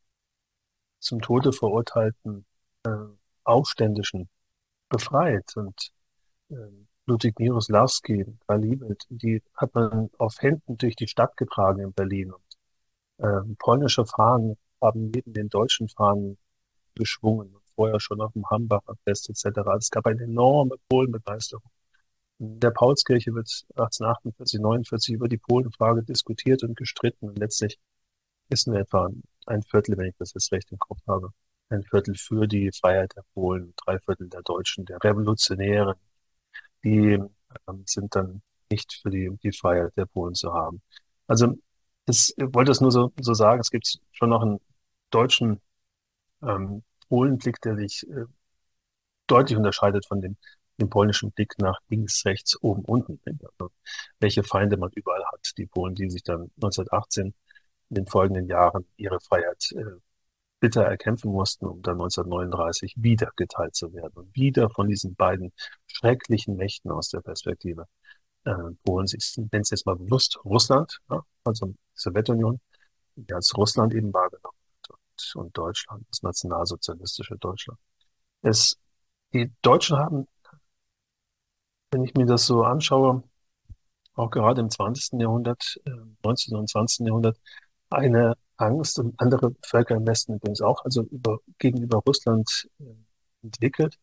zum Tode verurteilten Aufständischen befreit. Und äh, Ludwig Mieroslawski, Karl Liebelt, die hat man auf Händen durch die Stadt getragen in Berlin. Und polnische Fahnen haben neben den deutschen Fahnen geschwungen, vorher schon auf dem Hambacher Fest etc. Es gab eine enorme Polenbegeisterung. In der Paulskirche wird 1848, 49 über die Polenfrage diskutiert und gestritten. Und letztlich ist nur etwa ein Viertel, wenn ich das jetzt recht im Kopf habe, ein Viertel für die Freiheit der Polen, drei Viertel der Deutschen, der Revolutionäre, die sind dann nicht für die Freiheit der Polen zu haben. Also ich wollte es nur so sagen, es gibt schon noch einen deutschen Polenblick, der sich deutlich unterscheidet von dem polnischen Blick nach links, rechts, oben, unten. Also, welche Feinde man überall hat. Die Polen, die sich dann 1918 in den folgenden Jahren ihre Freiheit bitter erkämpfen mussten, um dann 1939 wieder geteilt zu werden und wieder von diesen beiden schrecklichen Mächten aus der Perspektive Polens, ich nenne es jetzt mal bewusst Russland, ja, also die Sowjetunion, die als Russland eben wahrgenommen wird und Deutschland, das nationalsozialistische Deutschland. Es Die Deutschen haben, wenn ich mir das so anschaue, auch gerade im 20. Jahrhundert, 19. und 20. Jahrhundert, eine Angst und andere Völker im Westen übrigens auch, also gegenüber Russland entwickelt,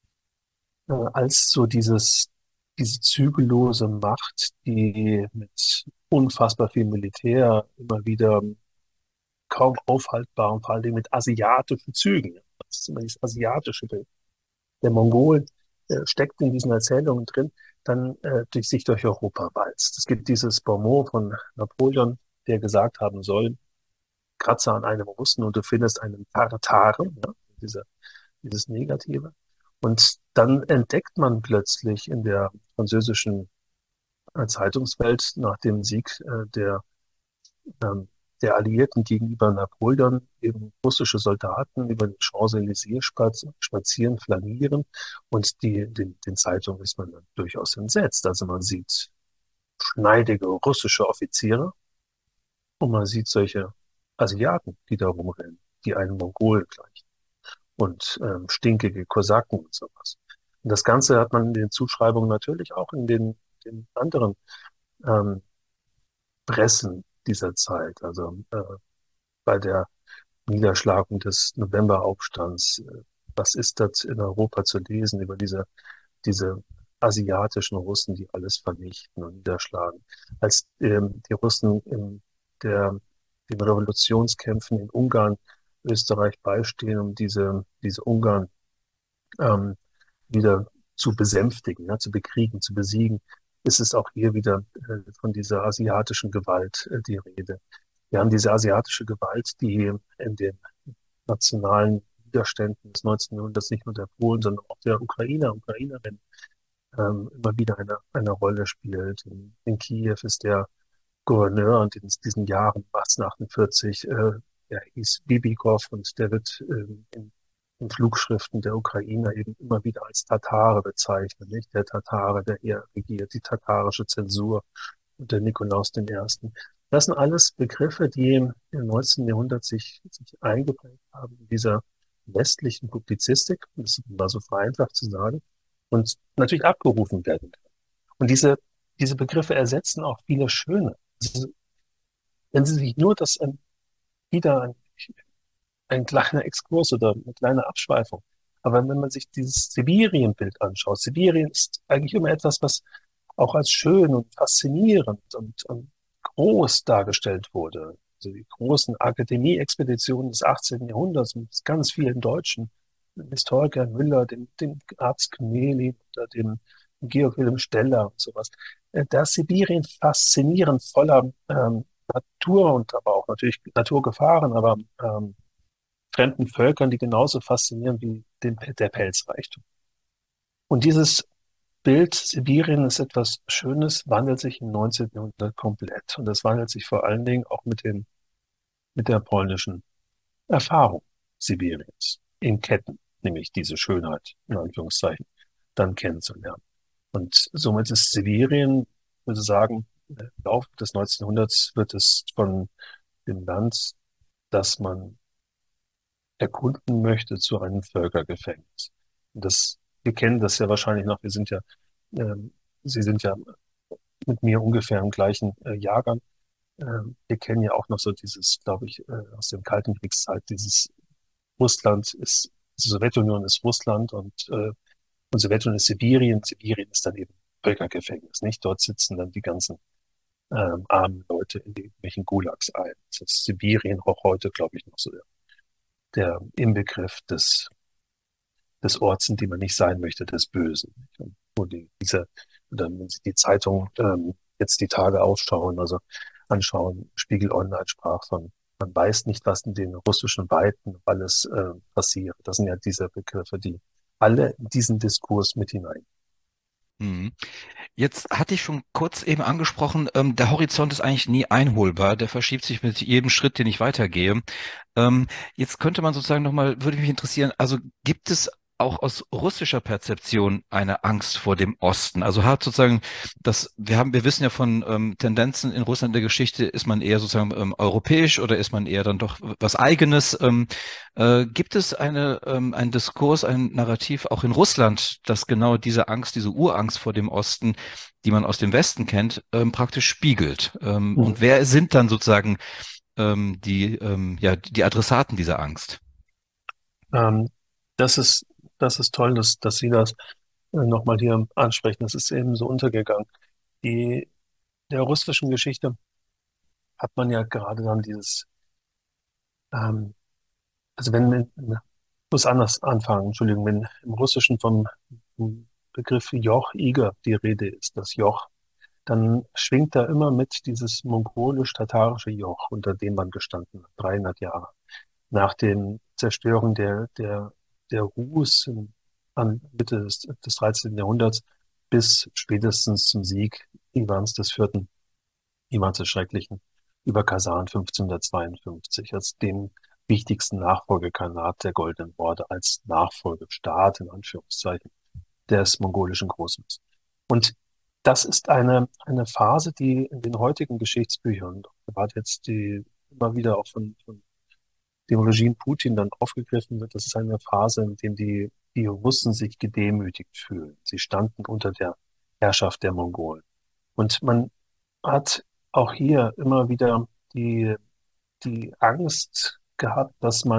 als so diese zügellose Macht, die mit unfassbar viel Militär immer wieder kaum aufhaltbar und vor allem mit asiatischen Zügen. Ja. Das ist immer dieses asiatische Bild. Der Mongolen steckt in diesen Erzählungen drin, dann durch sich durch Europa walzt. Es gibt dieses Bonmot von Napoleon, der gesagt haben soll, Kratzer an einem Russen und du findest einen Tartaren, ja, diese, dieses Negative. Und dann entdeckt man plötzlich in der französischen Zeitungswelt nach dem Sieg ähm, der Alliierten gegenüber Napoleon eben russische Soldaten über die Champs-Élysées spazieren, flanieren und den Zeitungen ist man dann durchaus entsetzt. Also man sieht schneidige russische Offiziere und man sieht solche Asiaten, die da rumrennen, die einen Mongolen gleichen und stinkige Kosaken und sowas. Und das Ganze hat man in den Zuschreibungen natürlich auch in den anderen ähm, Pressen dieser Zeit. Also bei der Niederschlagung des Novemberaufstands. Was ist das in Europa zu lesen über diese asiatischen Russen, die alles vernichten und niederschlagen? Als die Russen den Revolutionskämpfen in Ungarn, Österreich beistehen, um diese Ungarn ähm, wieder zu besänftigen, ja, zu bekriegen, zu besiegen, ist es auch hier wieder von dieser asiatischen Gewalt die Rede. Wir haben diese asiatische Gewalt, die in den nationalen Widerständen des 19. Jahrhunderts nicht nur der Polen, sondern auch der Ukrainer, Ukrainerinnen immer wieder eine Rolle spielt. In Kiew ist der Gouverneur und in diesen Jahren 1848, der hieß Bibikow und der wird in Flugschriften der Ukrainer eben immer wieder als Tatare bezeichnet, nicht? Der Tatare, der hier regiert, die tatarische Zensur und der Nikolaus den Ersten. Das sind alles Begriffe, die im 19. Jahrhundert sich eingeprägt haben in dieser westlichen Publizistik, um das mal so vereinfacht zu sagen, und natürlich abgerufen werden können. Und diese Begriffe ersetzen auch viele schöne. Also, wenn Sie sich nur wieder ein kleiner Exkurs oder eine kleine Abschweifung. Aber wenn man sich dieses Sibirienbild anschaut, Sibirien ist eigentlich immer etwas, was auch als schön und faszinierend und groß dargestellt wurde. Also die großen Akademie-Expeditionen des 18. Jahrhunderts mit ganz vielen Deutschen, dem Historiker Müller, dem Arzt Kneli oder dem Georg Wilhelm Steller und sowas. Da ist Sibirien faszinierend voller Natur und aber auch natürlich Naturgefahren, aber fremden Völkern, die genauso faszinieren wie der Pelzreichtum. Und dieses Bild Sibirien ist etwas Schönes, wandelt sich im 19. Jahrhundert komplett. Und das wandelt sich vor allen Dingen auch mit der polnischen Erfahrung Sibiriens in Ketten, nämlich diese Schönheit, in Anführungszeichen, dann kennenzulernen. Und somit ist Sibirien, ich würde sagen, im Laufe des 19. Jahrhunderts wird es von dem Land, das man erkunden möchte, zu einem Völkergefängnis. Und wir kennen das ja wahrscheinlich noch, ähm, Sie sind ja mit mir ungefähr im gleichen Jahrgang. Wir kennen ja auch noch so dieses, glaube ich, aus dem Kalten Kriegszeit, dieses Russland ist, die Sowjetunion ist Russland und Sowjetunion ist Sibirien. Sibirien ist dann eben Völkergefängnis, nicht? Dort sitzen dann die ganzen armen Leute in irgendwelchen Gulags ein. Das ist Sibirien auch heute, glaube ich, noch so der Inbegriff des Orts, in dem man nicht sein möchte, des Bösen. Und wo oder wenn Sie die Zeitung jetzt die Tage aufschauen, also anschauen, Spiegel Online sprach von, man weiß nicht, was in den russischen Weiten alles passiert. Das sind ja diese Begriffe, die alle in diesen Diskurs mit hinein. Mhm. Jetzt hatte ich schon kurz eben angesprochen, der Horizont ist eigentlich nie einholbar. Der verschiebt sich mit jedem Schritt, den ich weitergehe. Jetzt könnte man sozusagen nochmal, würde mich interessieren, also gibt es auch aus russischer Perzeption eine Angst vor dem Osten? Also hat sozusagen wir wissen ja von Tendenzen in Russland in der Geschichte, ist man eher sozusagen europäisch oder ist man eher dann doch was Eigenes? Gibt es einen Diskurs, ein Narrativ auch in Russland, das genau diese Angst, diese Urangst vor dem Osten, die man aus dem Westen kennt, praktisch spiegelt? Und Mhm. wer sind dann sozusagen ja, die Adressaten dieser Angst? Ähm, das ist, das ist toll, dass Sie das nochmal hier ansprechen. Das ist eben so untergegangen. Der russischen Geschichte hat man ja gerade dann Ähm, also ich muss anders anfangen, Entschuldigung, wenn im Russischen vom Begriff Joch, Iger die Rede ist, das Joch, dann schwingt da immer mit dieses mongolisch-tatarische Joch, unter dem man gestanden hat, 300 Jahre. Nach den Zerstörungen der Rus an Mitte des 13. Jahrhunderts bis spätestens zum Sieg Iwans des Vierten, Iwans des Schrecklichen, über Kasan 1552, als dem wichtigsten Nachfolgekhanat der Goldenen Horde, als Nachfolgestaat in Anführungszeichen des mongolischen Großmans. Und das ist eine Phase, die in den heutigen Geschichtsbüchern, gerade jetzt die immer wieder auch von dem Regime Putin dann aufgegriffen wird, das ist eine Phase, in der die Russen sich gedemütigt fühlen. Sie standen unter der Herrschaft der Mongolen. Und man hat auch hier immer wieder die Angst gehabt,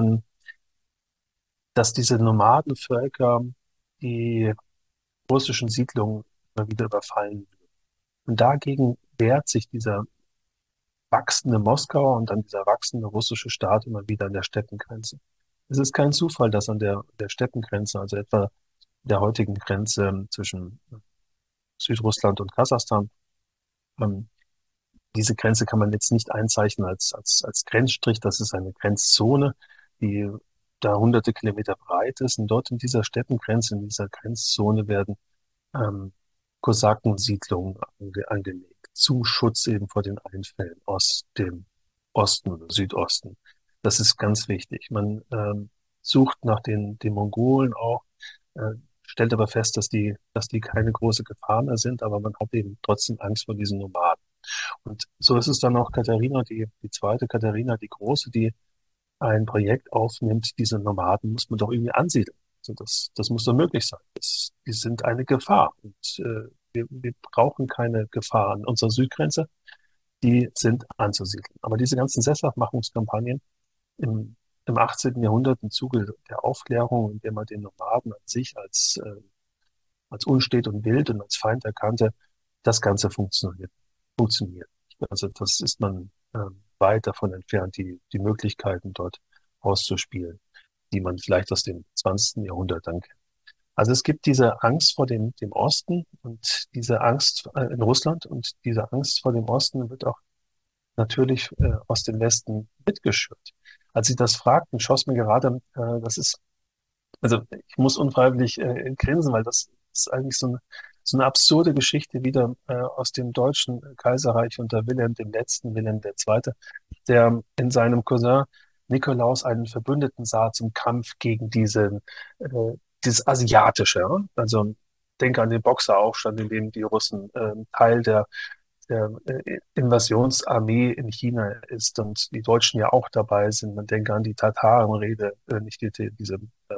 dass diese Nomadenvölker die russischen Siedlungen immer wieder überfallen. Und dagegen wehrt sich dieser wachsende Moskauer und dann dieser wachsende russische Staat immer wieder an der Steppengrenze. Es ist kein Zufall, dass an der Steppengrenze, also etwa der heutigen Grenze zwischen Südrussland und Kasachstan, ähm, diese Grenze kann man jetzt nicht einzeichnen als Grenzstrich. Das ist eine Grenzzone, die da hunderte Kilometer breit ist. Und dort in dieser Steppengrenze, in dieser Grenzzone werden ähm, Kosakensiedlungen angelegt, zum Schutz eben vor den Einfällen aus dem Osten oder Südosten. Das ist ganz wichtig. Man sucht nach den Mongolen auch, äh, stellt aber fest, dass die keine große Gefahr mehr sind, aber man hat eben trotzdem Angst vor diesen Nomaden. Und so ist es dann auch Katharina, die zweite Katharina, die Große, die ein Projekt aufnimmt, diese Nomaden muss man doch irgendwie ansiedeln. Also das muss doch möglich sein. Die sind eine Gefahr. Und wir brauchen keine Gefahr an unserer Südgrenze. Die sind anzusiedeln. Aber diese ganzen Sesshaftmachungskampagnen im 18. Jahrhundert im Zuge der Aufklärung, in der man den Nomaden an sich als unstet und wild und als Feind erkannte, das Ganze funktioniert. Also das ist man weit davon entfernt, die Möglichkeiten dort auszuspielen, die man vielleicht aus dem 20. Jahrhundert dann kennt. Also es gibt diese Angst vor dem Osten und diese Angst in Russland und diese Angst vor dem Osten wird auch natürlich aus dem Westen mitgeschürt. Als Sie das fragten, schoss mir gerade, also ich muss unfreiwillig grinsen, weil das ist eigentlich so eine absurde Geschichte wieder aus dem Deutschen Kaiserreich unter Wilhelm dem Letzten, Wilhelm der Zweite, der in seinem Cousin Nikolaus einen Verbündeten sah zum Kampf gegen äh, dieses Asiatische. Ja? Also denke an den Boxeraufstand, in dem die Russen Teil der Invasionsarmee in China ist und die Deutschen ja auch dabei sind. Man denke an die Tatarenrede, nicht diese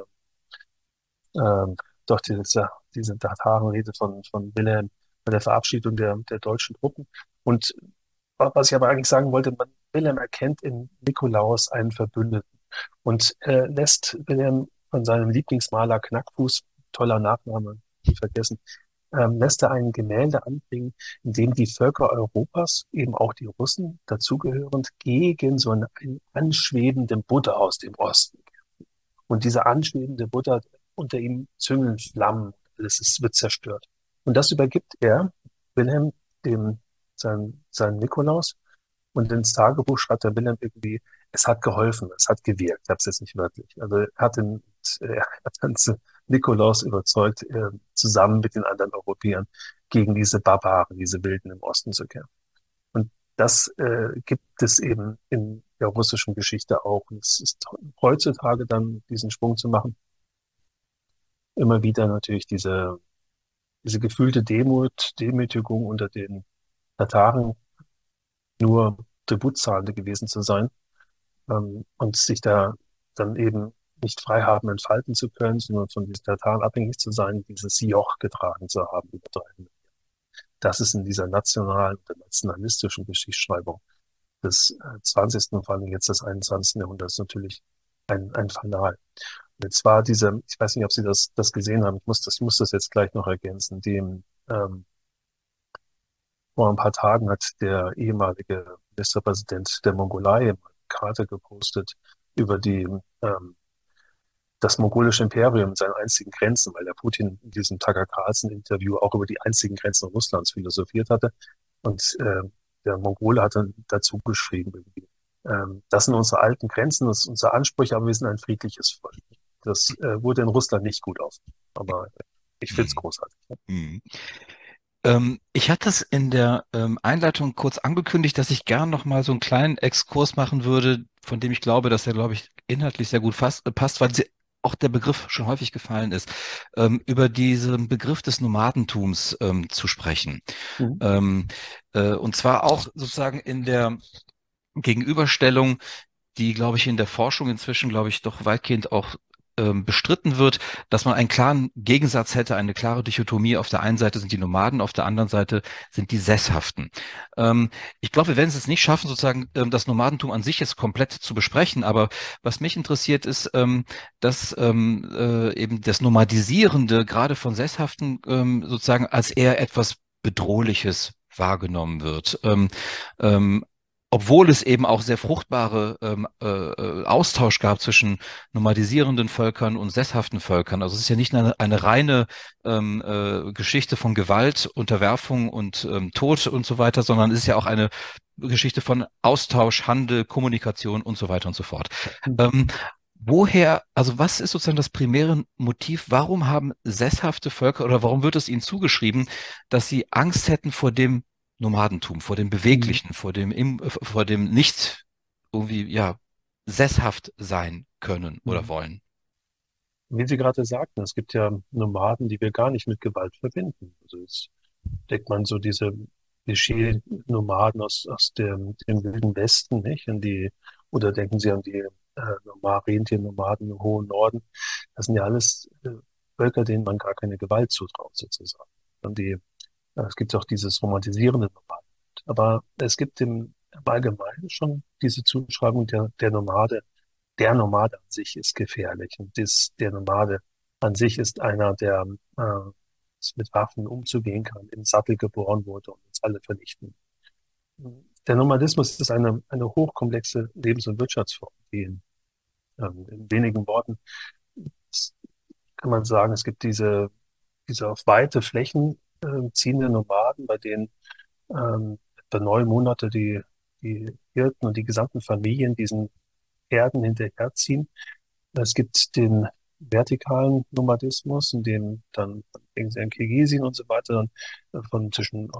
ähm, doch diese Tatarenrede von Wilhelm bei der Verabschiedung der deutschen Truppen. Und was ich aber eigentlich sagen wollte, Wilhelm erkennt in Nikolaus einen Verbündeten und lässt Wilhelm von seinem Lieblingsmaler Knackfuß, toller Nachname, nie vergessen, lässt er ein Gemälde anbringen, in dem die Völker Europas, eben auch die Russen dazugehörend, gegen so einen anschwebenden Buddha aus dem Osten. Und dieser anschwebende Buddha, unter ihm züngeln Flammen, wird zerstört. Und das übergibt er Wilhelm, sein Nikolaus, und ins Tagebuch schreibt der Wilhelm irgendwie, es hat geholfen, es hat gewirkt. Ich habe es jetzt nicht wörtlich. Also er hat dann Nikolaus überzeugt, zusammen mit den anderen Europäern gegen diese Barbaren, diese Wilden im Osten zu kämpfen. Und das gibt es eben in der russischen Geschichte auch. Und es ist heutzutage dann diesen Sprung zu machen, immer wieder natürlich diese gefühlte Demütigung unter den Tataren, nur Tributzahlende gewesen zu sein, und sich da dann eben nicht frei haben, entfalten zu können, sondern von diesen Tataren abhängig zu sein, dieses Joch getragen zu haben über 300. Das ist in dieser nationalen und nationalistischen Geschichtsschreibung des 20. und vor allem jetzt des 21. Jahrhunderts natürlich ein Fanal. Und jetzt war ich weiß nicht, ob Sie das gesehen haben, ich muss das jetzt gleich noch ergänzen, vor ein paar Tagen hat der ehemalige Ministerpräsident der Mongolei eine Karte gepostet, über das mongolische Imperium mit seinen einzigen Grenzen, weil der Putin in diesem Tucker Carlson-Interview auch über die einzigen Grenzen Russlands philosophiert hatte. Und der Mongole hat dann dazu geschrieben, irgendwie, das sind unsere alten Grenzen, das sind unsere Ansprüche, aber wir sind ein friedliches Volk. Das wurde in Russland nicht gut auf. Aber ich finde es Mhm. großartig. Mhm. Ich hatte das in der Einleitung kurz angekündigt, dass ich gern noch mal so einen kleinen Exkurs machen würde, von dem ich glaube, dass er, glaube ich, inhaltlich sehr gut passt, weil auch der Begriff schon häufig gefallen ist, über diesen Begriff des Nomadentums zu sprechen. Mhm. Ähm, und zwar auch sozusagen in der Gegenüberstellung, die, glaube ich, in der Forschung inzwischen, glaube ich, doch weitgehend auch bestritten wird, dass man einen klaren Gegensatz hätte, eine klare Dichotomie. Auf der einen Seite sind die Nomaden, auf der anderen Seite sind die Sesshaften. Ähm, ich glaube, wir werden es jetzt nicht schaffen, sozusagen das Nomadentum an sich jetzt komplett zu besprechen, aber was mich interessiert ist, dass eben das Nomadisierende gerade von Sesshaften sozusagen als eher etwas Bedrohliches wahrgenommen wird. Ähm, obwohl es eben auch sehr fruchtbare Austausch gab zwischen nomadisierenden Völkern und sesshaften Völkern. Also es ist ja nicht eine reine Geschichte von Gewalt, Unterwerfung und Tod und so weiter, sondern es ist ja auch eine Geschichte von Austausch, Handel, Kommunikation und so weiter und so fort. Mhm. Ähm, woher, also was ist sozusagen das primäre Motiv? Warum haben sesshafte Völker oder warum wird es ihnen zugeschrieben, dass sie Angst hätten vor dem Nomadentum, vor dem Mhm. Beweglichen, vor dem nicht irgendwie, ja, sesshaft sein können oder Mhm. wollen? Wie Sie gerade sagten, es gibt ja Nomaden, die wir gar nicht mit Gewalt verbinden. Also jetzt denkt man so diese Klischee-Nomaden dem Wilden Westen, nicht? Oder denken Sie an die Rentiernomaden im hohen Norden. Das sind ja alles Völker, denen man gar keine Gewalt zutraut, sozusagen. Es gibt auch dieses romantisierende Nomaden. Aber es gibt im Allgemeinen schon diese Zuschreibung der Nomade. Der Nomade an sich ist gefährlich. Und der Nomade an sich ist einer, der mit Waffen umzugehen kann, im Sattel geboren wurde und uns alle vernichten. Der Nomadismus ist eine hochkomplexe Lebens- und Wirtschaftsform, die in wenigen Worten s- kann man sagen, es gibt diese auf weite Flächen ziehenden Nomaden, bei denen etwa 9 Monate die Hirten und die gesamten Familien diesen Herden hinterherziehen. Es gibt den vertikalen Nomadismus, in dem dann irgendwie in Kirgisien und so weiter dann von zwischen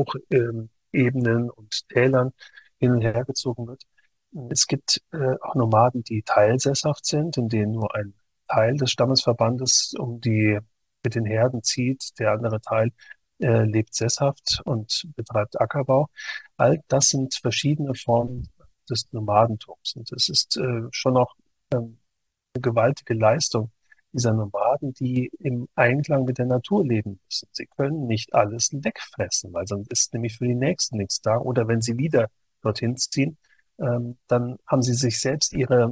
Hochebenen und Tälern hin und her gezogen wird. Es gibt auch Nomaden, die teilsesshaft sind, in denen nur ein Teil des Stammesverbandes mit den Herden zieht. Der andere Teil lebt sesshaft und betreibt Ackerbau. All das sind verschiedene Formen des Nomadentums. Und es ist schon auch eine gewaltige Leistung dieser Nomaden, die im Einklang mit der Natur leben müssen. Sie können nicht alles wegfressen, weil sonst ist nämlich für die Nächsten nichts da. Oder wenn sie wieder dorthin ziehen, dann haben sie sich selbst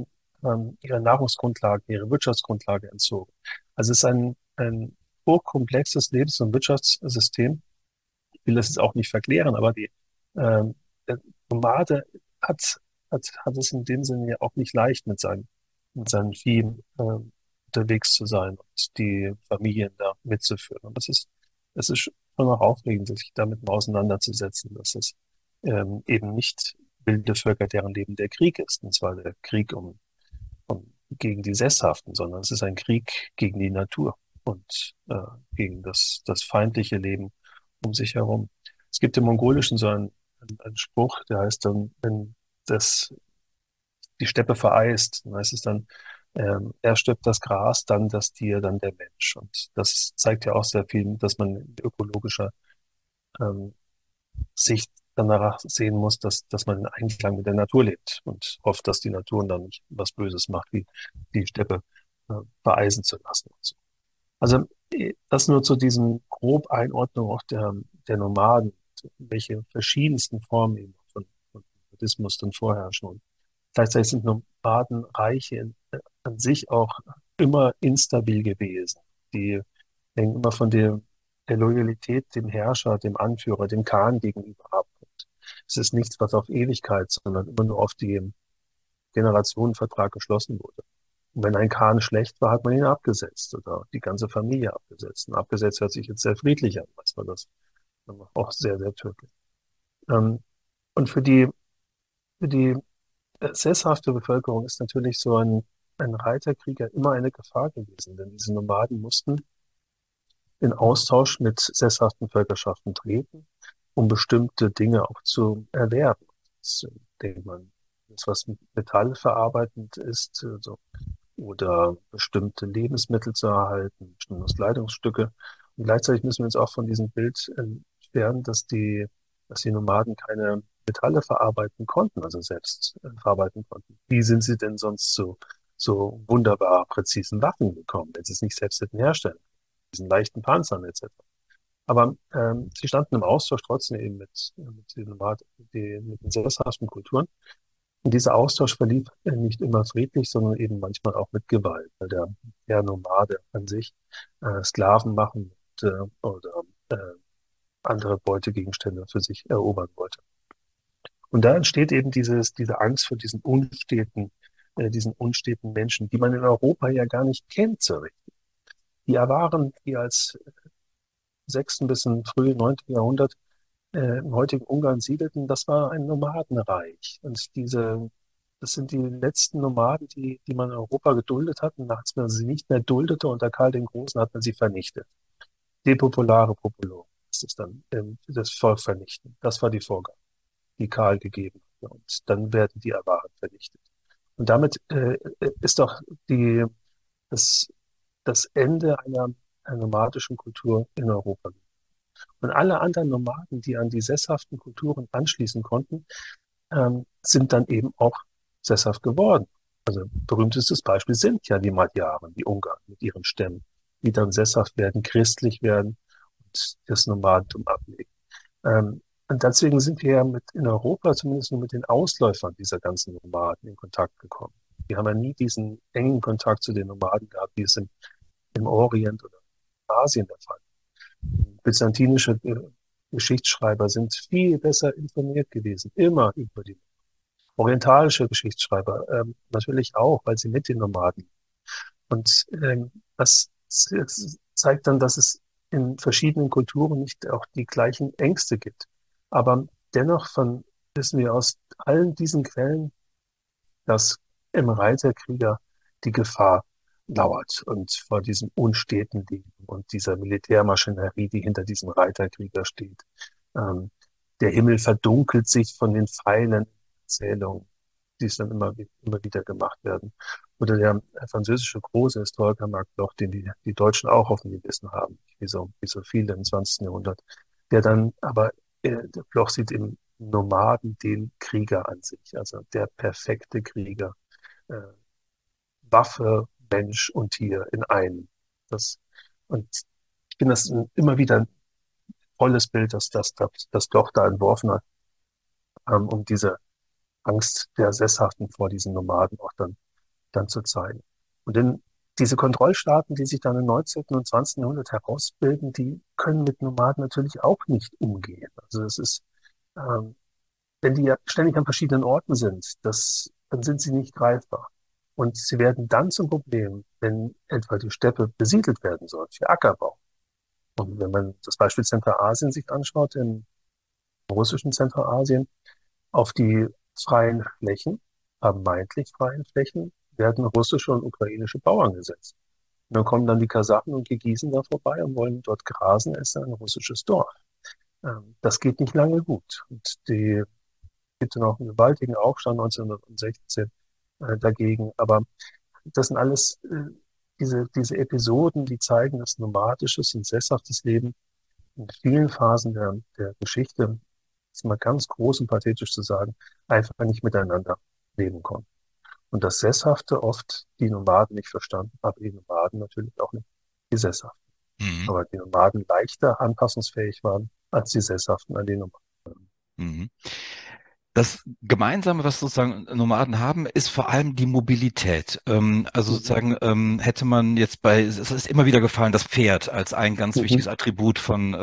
ihre Nahrungsgrundlage, ihre Wirtschaftsgrundlage entzogen. Also es ist ein hochkomplexes Lebens- und Wirtschaftssystem. Ich will das jetzt auch nicht verklären, aber der Nomade hat, hat es in dem Sinne ja auch nicht leicht mit seinen Vieh unterwegs zu sein und die Familien da mitzuführen. Und das ist schon auch aufregend, sich damit mal auseinanderzusetzen, dass es eben nicht wilde Völker, deren Leben der Krieg ist, und zwar der Krieg gegen die Sesshaften, sondern es ist ein Krieg gegen die Natur und gegen das feindliche Leben um sich herum. Es gibt im Mongolischen so einen Spruch, der heißt dann, wenn das die Steppe vereist. Dann heißt es dann, erst stirbt das Gras, dann das Tier, dann der Mensch. Und das zeigt ja auch sehr viel, dass man in ökologischer ähm, Sicht danach sehen muss, dass man in Einklang mit der Natur lebt und hofft, dass die Natur dann nicht was Böses macht, wie die Steppe vereisen zu lassen. Und so. Also das nur zu diesem grob Einordnung auch der Nomaden, welche verschiedensten Formen eben von Buddhismus dann vorherrschen. Und gleichzeitig sind Nomadenreiche an sich auch immer instabil gewesen. Die hängen immer von der Loyalität dem Herrscher, dem Anführer, dem Khan gegenüber ab. Und es ist nichts, was auf Ewigkeit, sondern immer nur auf Generationenvertrag geschlossen wurde. Und wenn ein Khan schlecht war, hat man ihn abgesetzt oder die ganze Familie abgesetzt. Und abgesetzt hört sich jetzt sehr friedlich an, was war das auch sehr, sehr tödlich. Ähm, und für die sesshafte Bevölkerung ist natürlich so ein Reiterkrieger immer eine Gefahr gewesen, denn diese Nomaden mussten in Austausch mit sesshaften Völkerschaften treten, um bestimmte Dinge auch zu erwerben. Das, denkt man, das, was metallverarbeitend ist, also, oder bestimmte Lebensmittel zu erhalten, bestimmte Kleidungsstücke. Und gleichzeitig müssen wir uns auch von diesem Bild entfernen, dass die Nomaden keine Metalle verarbeiten konnten, also selbst verarbeiten konnten. Wie sind sie denn sonst zu so wunderbar präzisen Waffen gekommen, wenn sie es nicht selbst hätten herstellen, diesen leichten Panzern etc. Aber sie standen im Austausch trotzdem eben mit mit den sesshaften Kulturen. Und dieser Austausch verlief nicht immer friedlich, sondern eben manchmal auch mit Gewalt, weil der Nomade an sich Sklaven machen oder äh, andere Beutegegenstände für sich erobern wollte. Und da entsteht eben diese Angst vor diesen unsteten Menschen, die man in Europa ja gar nicht kennt so richtig. Die Awaren, die als sechsten bis in frühen 9. Jahrhundert im heutigen Ungarn siedelten, das war ein Nomadenreich. Und das sind die letzten Nomaden, die man in Europa geduldet hat. Und als man sie nicht mehr duldete unter Karl den Großen, hat man sie vernichtet. Depopulare Populo. Das ist dann das Volk vernichten. Das war die Vorgabe, die Karl gegeben hat. Und dann werden die Awaren vernichtet. Und damit ist doch das, das Ende einer nomadischen Kultur in Europa. Und alle anderen Nomaden, die an die sesshaften Kulturen anschließen konnten, sind dann eben auch sesshaft geworden. Also berühmtestes Beispiel sind ja die Magyaren, die Ungarn mit ihren Stämmen, die dann sesshaft werden, christlich werden und das Nomadentum ablegen. Und deswegen sind wir ja in Europa zumindest nur mit den Ausläufern dieser ganzen Nomaden in Kontakt gekommen. Wir haben ja nie diesen engen Kontakt zu den Nomaden gehabt, wie es im Orient oder Asien der Fall ist. Byzantinische Geschichtsschreiber sind viel besser informiert gewesen, immer über die orientalische Geschichtsschreiber, natürlich auch, weil sie mit den Nomaden. Und das zeigt dann, dass es in verschiedenen Kulturen nicht auch die gleichen Ängste gibt. Aber dennoch wissen wir aus allen diesen Quellen, dass im Reiterkrieger die Gefahr lauert und vor diesem unsteten Leben und dieser Militärmaschinerie, die hinter diesem Reiterkrieger steht. Ähm, Der Himmel verdunkelt sich von den Pfeilen, Erzählungen, die es dann immer wieder gemacht werden. Oder der französische große Historiker Marc Bloch, den die Deutschen auch auf dem Gewissen haben, wie so viele im 20. Jahrhundert, der dann aber, der Bloch sieht im Nomaden den Krieger an sich, also der perfekte Krieger, äh, Waffe, Mensch und Tier in einem. Das, und ich finde das immer wieder ein tolles Bild, das Bloch da entworfen hat, um diese Angst der Sesshaften vor diesen Nomaden auch dann zu zeigen. Und diese Kontrollstaaten, die sich dann im 19. und 20. Jahrhundert herausbilden, die können mit Nomaden natürlich auch nicht umgehen. Also es ist, ähm, wenn die ja ständig an verschiedenen Orten sind, dann sind sie nicht greifbar. Und sie werden dann zum Problem, wenn etwa die Steppe besiedelt werden soll für Ackerbau. Und wenn man das Beispiel Zentralasien sich anschaut, im russischen Zentralasien, auf die freien Flächen, vermeintlich freien Flächen, werden russische und ukrainische Bauern gesetzt. Und dann kommen dann die Kasachen und Kirgisen da vorbei und wollen dort grasen, es ist ein russisches Dorf. Das geht nicht lange gut. Und gibt dann auch einen gewaltigen Aufstand 1916 dagegen. Aber das sind alles diese Episoden, die zeigen, dass nomadisches und sesshaftes Leben in vielen Phasen der Geschichte, das ist mal ganz groß und pathetisch zu sagen, einfach nicht miteinander leben konnten. Und das Sesshafte oft die Nomaden nicht verstanden, aber die Nomaden natürlich auch nicht die Sesshaften. Mhm. Aber die Nomaden leichter anpassungsfähig waren als die Sesshaften an die Nomaden. Mhm. Das Gemeinsame, was sozusagen Nomaden haben, ist vor allem die Mobilität. Also Mhm. sozusagen hätte man jetzt es ist immer wieder gefallen, das Pferd als ein ganz Mhm. wichtiges Attribut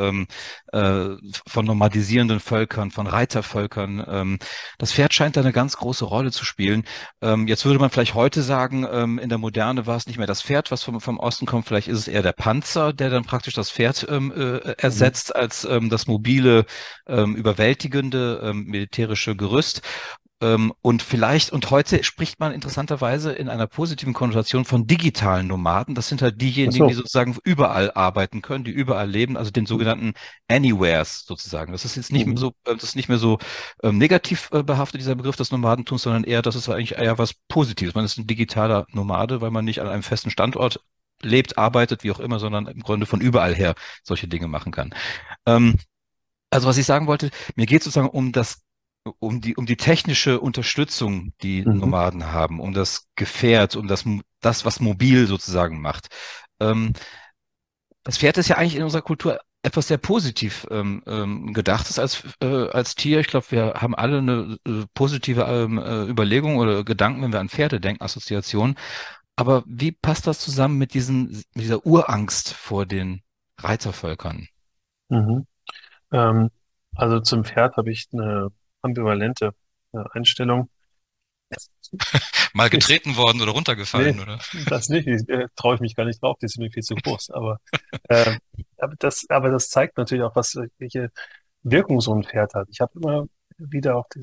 von nomadisierenden Völkern, von Reitervölkern. Das Pferd scheint da eine ganz große Rolle zu spielen. Jetzt würde man vielleicht heute sagen, in der Moderne war es nicht mehr das Pferd, was vom Osten kommt. Vielleicht ist es eher der Panzer, der dann praktisch das Pferd Mhm. ersetzt als das mobile überwältigende militärische Gerüst. Und heute spricht man interessanterweise in einer positiven Konnotation von digitalen Nomaden. Das sind halt Ach diejenigen, die so. sozusagen überall arbeiten können, die überall leben, also den Mhm. sogenannten Anywheres sozusagen. Das ist jetzt nicht mehr Mhm. so, das ist nicht mehr so negativ behaftet, dieser Begriff des Nomadentums, sondern eher, das ist eigentlich eher was Positives. Man ist ein digitaler Nomade, weil man nicht an einem festen Standort lebt, arbeitet, wie auch immer, sondern im Grunde von überall her solche Dinge machen kann. Ähm, also was ich sagen wollte, mir geht es sozusagen um die technische Unterstützung, die Mhm. Nomaden haben, um das Gefährt, das, was mobil sozusagen macht. Ähm, Das Pferd ist ja eigentlich in unserer Kultur etwas sehr positiv gedachtes als Tier. Ich glaube, wir haben alle eine positive Überlegung oder Gedanken, wenn wir an Pferde denken, Assoziationen. Aber wie passt das zusammen mit mit dieser Urangst vor den Reitervölkern? Mhm. Ähm, also zum Pferd habe ich eine ambivalente Einstellung. Mal Ich, getreten worden oder nee, runtergefallen, oder? das nicht. Traue ich mich gar nicht drauf. Die sind mir viel zu groß. Äh, aber das zeigt natürlich auch, welche Wirkung so ein Pferd hat. Ich habe immer wieder auch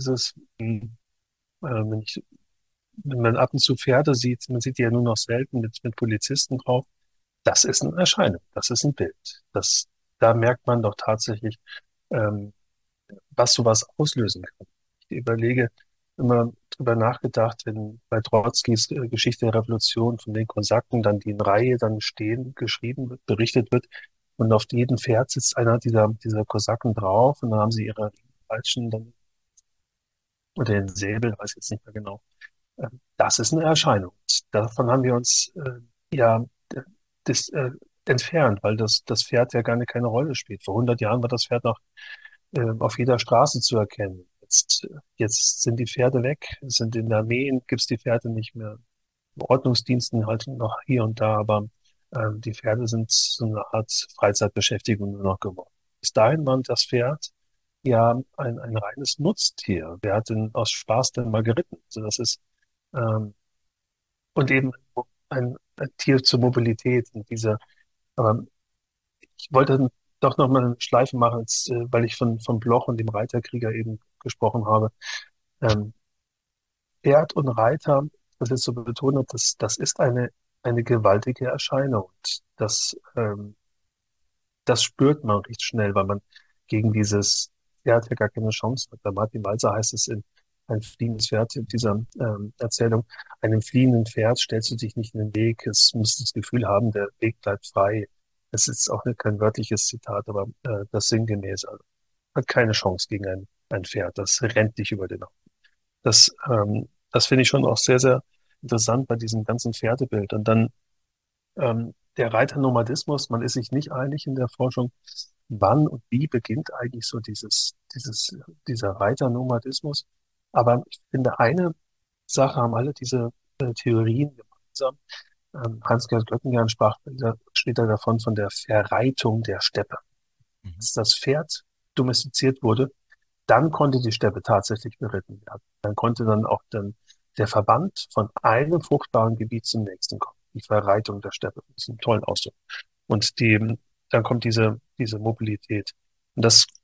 wenn wenn man ab und zu Pferde sieht, man sieht die ja nur noch selten mit Polizisten drauf. Das ist eine Erscheinung. Das ist ein Bild. Da merkt man doch tatsächlich, ähm, was sowas auslösen kann. Ich überlege, immer drüber nachgedacht, wenn bei Trotzkis Geschichte der Revolution von den Kosaken dann die in Reihe dann stehen, geschrieben wird, berichtet wird und auf jedem Pferd sitzt einer dieser Kosaken drauf und dann haben sie ihre Peitschen dann oder den Säbel, weiß jetzt nicht mehr genau. Das ist eine Erscheinung. Davon haben wir uns ja d- dis, entfernt, weil das Pferd ja gar keine Rolle spielt. Vor 100 Jahren war das Pferd noch auf jeder Straße zu erkennen. Jetzt sind die Pferde weg, sind in der Armee, gibt es die Pferde nicht mehr. In Ordnungsdiensten halt noch hier und da, aber die Pferde sind so eine Art Freizeitbeschäftigung nur noch geworden. Bis dahin war das Pferd ja ein reines Nutztier. Wer hat denn aus Spaß denn mal geritten? Also das ist ähm, und eben ein Tier zur Mobilität. Aber ich wollte dann doch noch mal eine Schleife machen, weil ich von Bloch und dem Reiterkrieger eben gesprochen habe. Ähm, Pferd und Reiter, das jetzt so betont hat, das ist eine gewaltige Erscheinung. Und das spürt man recht schnell, weil man gegen dieses Pferd ja gar keine Chance hat. Bei Martin Walser heißt es in Ein fliehendes Pferd in dieser Erzählung, einem fliehenden Pferd stellst du dich nicht in den Weg, es muss das Gefühl haben, der Weg bleibt frei. Es ist auch kein wörtliches Zitat, aber das sinngemäß. Also, hat keine Chance gegen ein Pferd, das rennt dich über den Haufen. Das finde ich schon auch sehr, sehr interessant bei diesem ganzen Pferdebild. Und dann der Reiternomadismus, man ist sich nicht einig in der Forschung, wann und wie beginnt eigentlich so dieser Reiternomadismus. Aber ich finde, eine Sache haben alle diese Theorien gemeinsam. Hans-Gerd Göttingen sprach später davon von der Verreitung der Steppe. Mhm. Als das Pferd domestiziert wurde, dann konnte die Steppe tatsächlich beritten werden. Dann konnte dann auch der Verband von einem fruchtbaren Gebiet zum nächsten kommen. Die Verreitung der Steppe. Das ist ein toller Ausdruck. Und dann kommt diese Mobilität. Und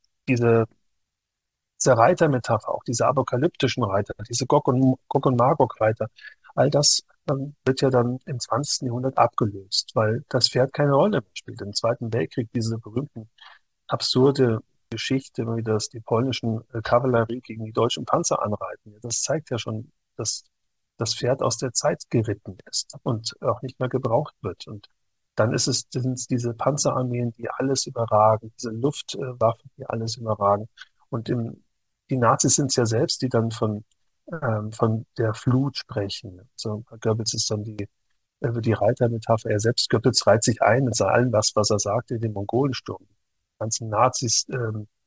diese Reitermetapher, auch diese apokalyptischen Reiter, diese Gog und Magog-Reiter, all das wird ja dann im 20. Jahrhundert abgelöst, weil das Pferd keine Rolle mehr spielt. Im Zweiten Weltkrieg diese berühmten absurde Geschichte, wie das die polnischen Kavallerie gegen die deutschen Panzer anreiten. Ja, das zeigt ja schon, dass das Pferd aus der Zeit geritten ist und auch nicht mehr gebraucht wird. Und dann sind es diese Panzerarmeen, die alles überragen, diese Luftwaffen, die alles überragen. Und die Nazis sind es ja selbst, die dann von der Flut sprechen. So, Goebbels ist dann die Reitermetapher. Er selbst, Goebbels reiht sich ein mit allem, was er sagt, in den Mongolensturm ganzen Nazis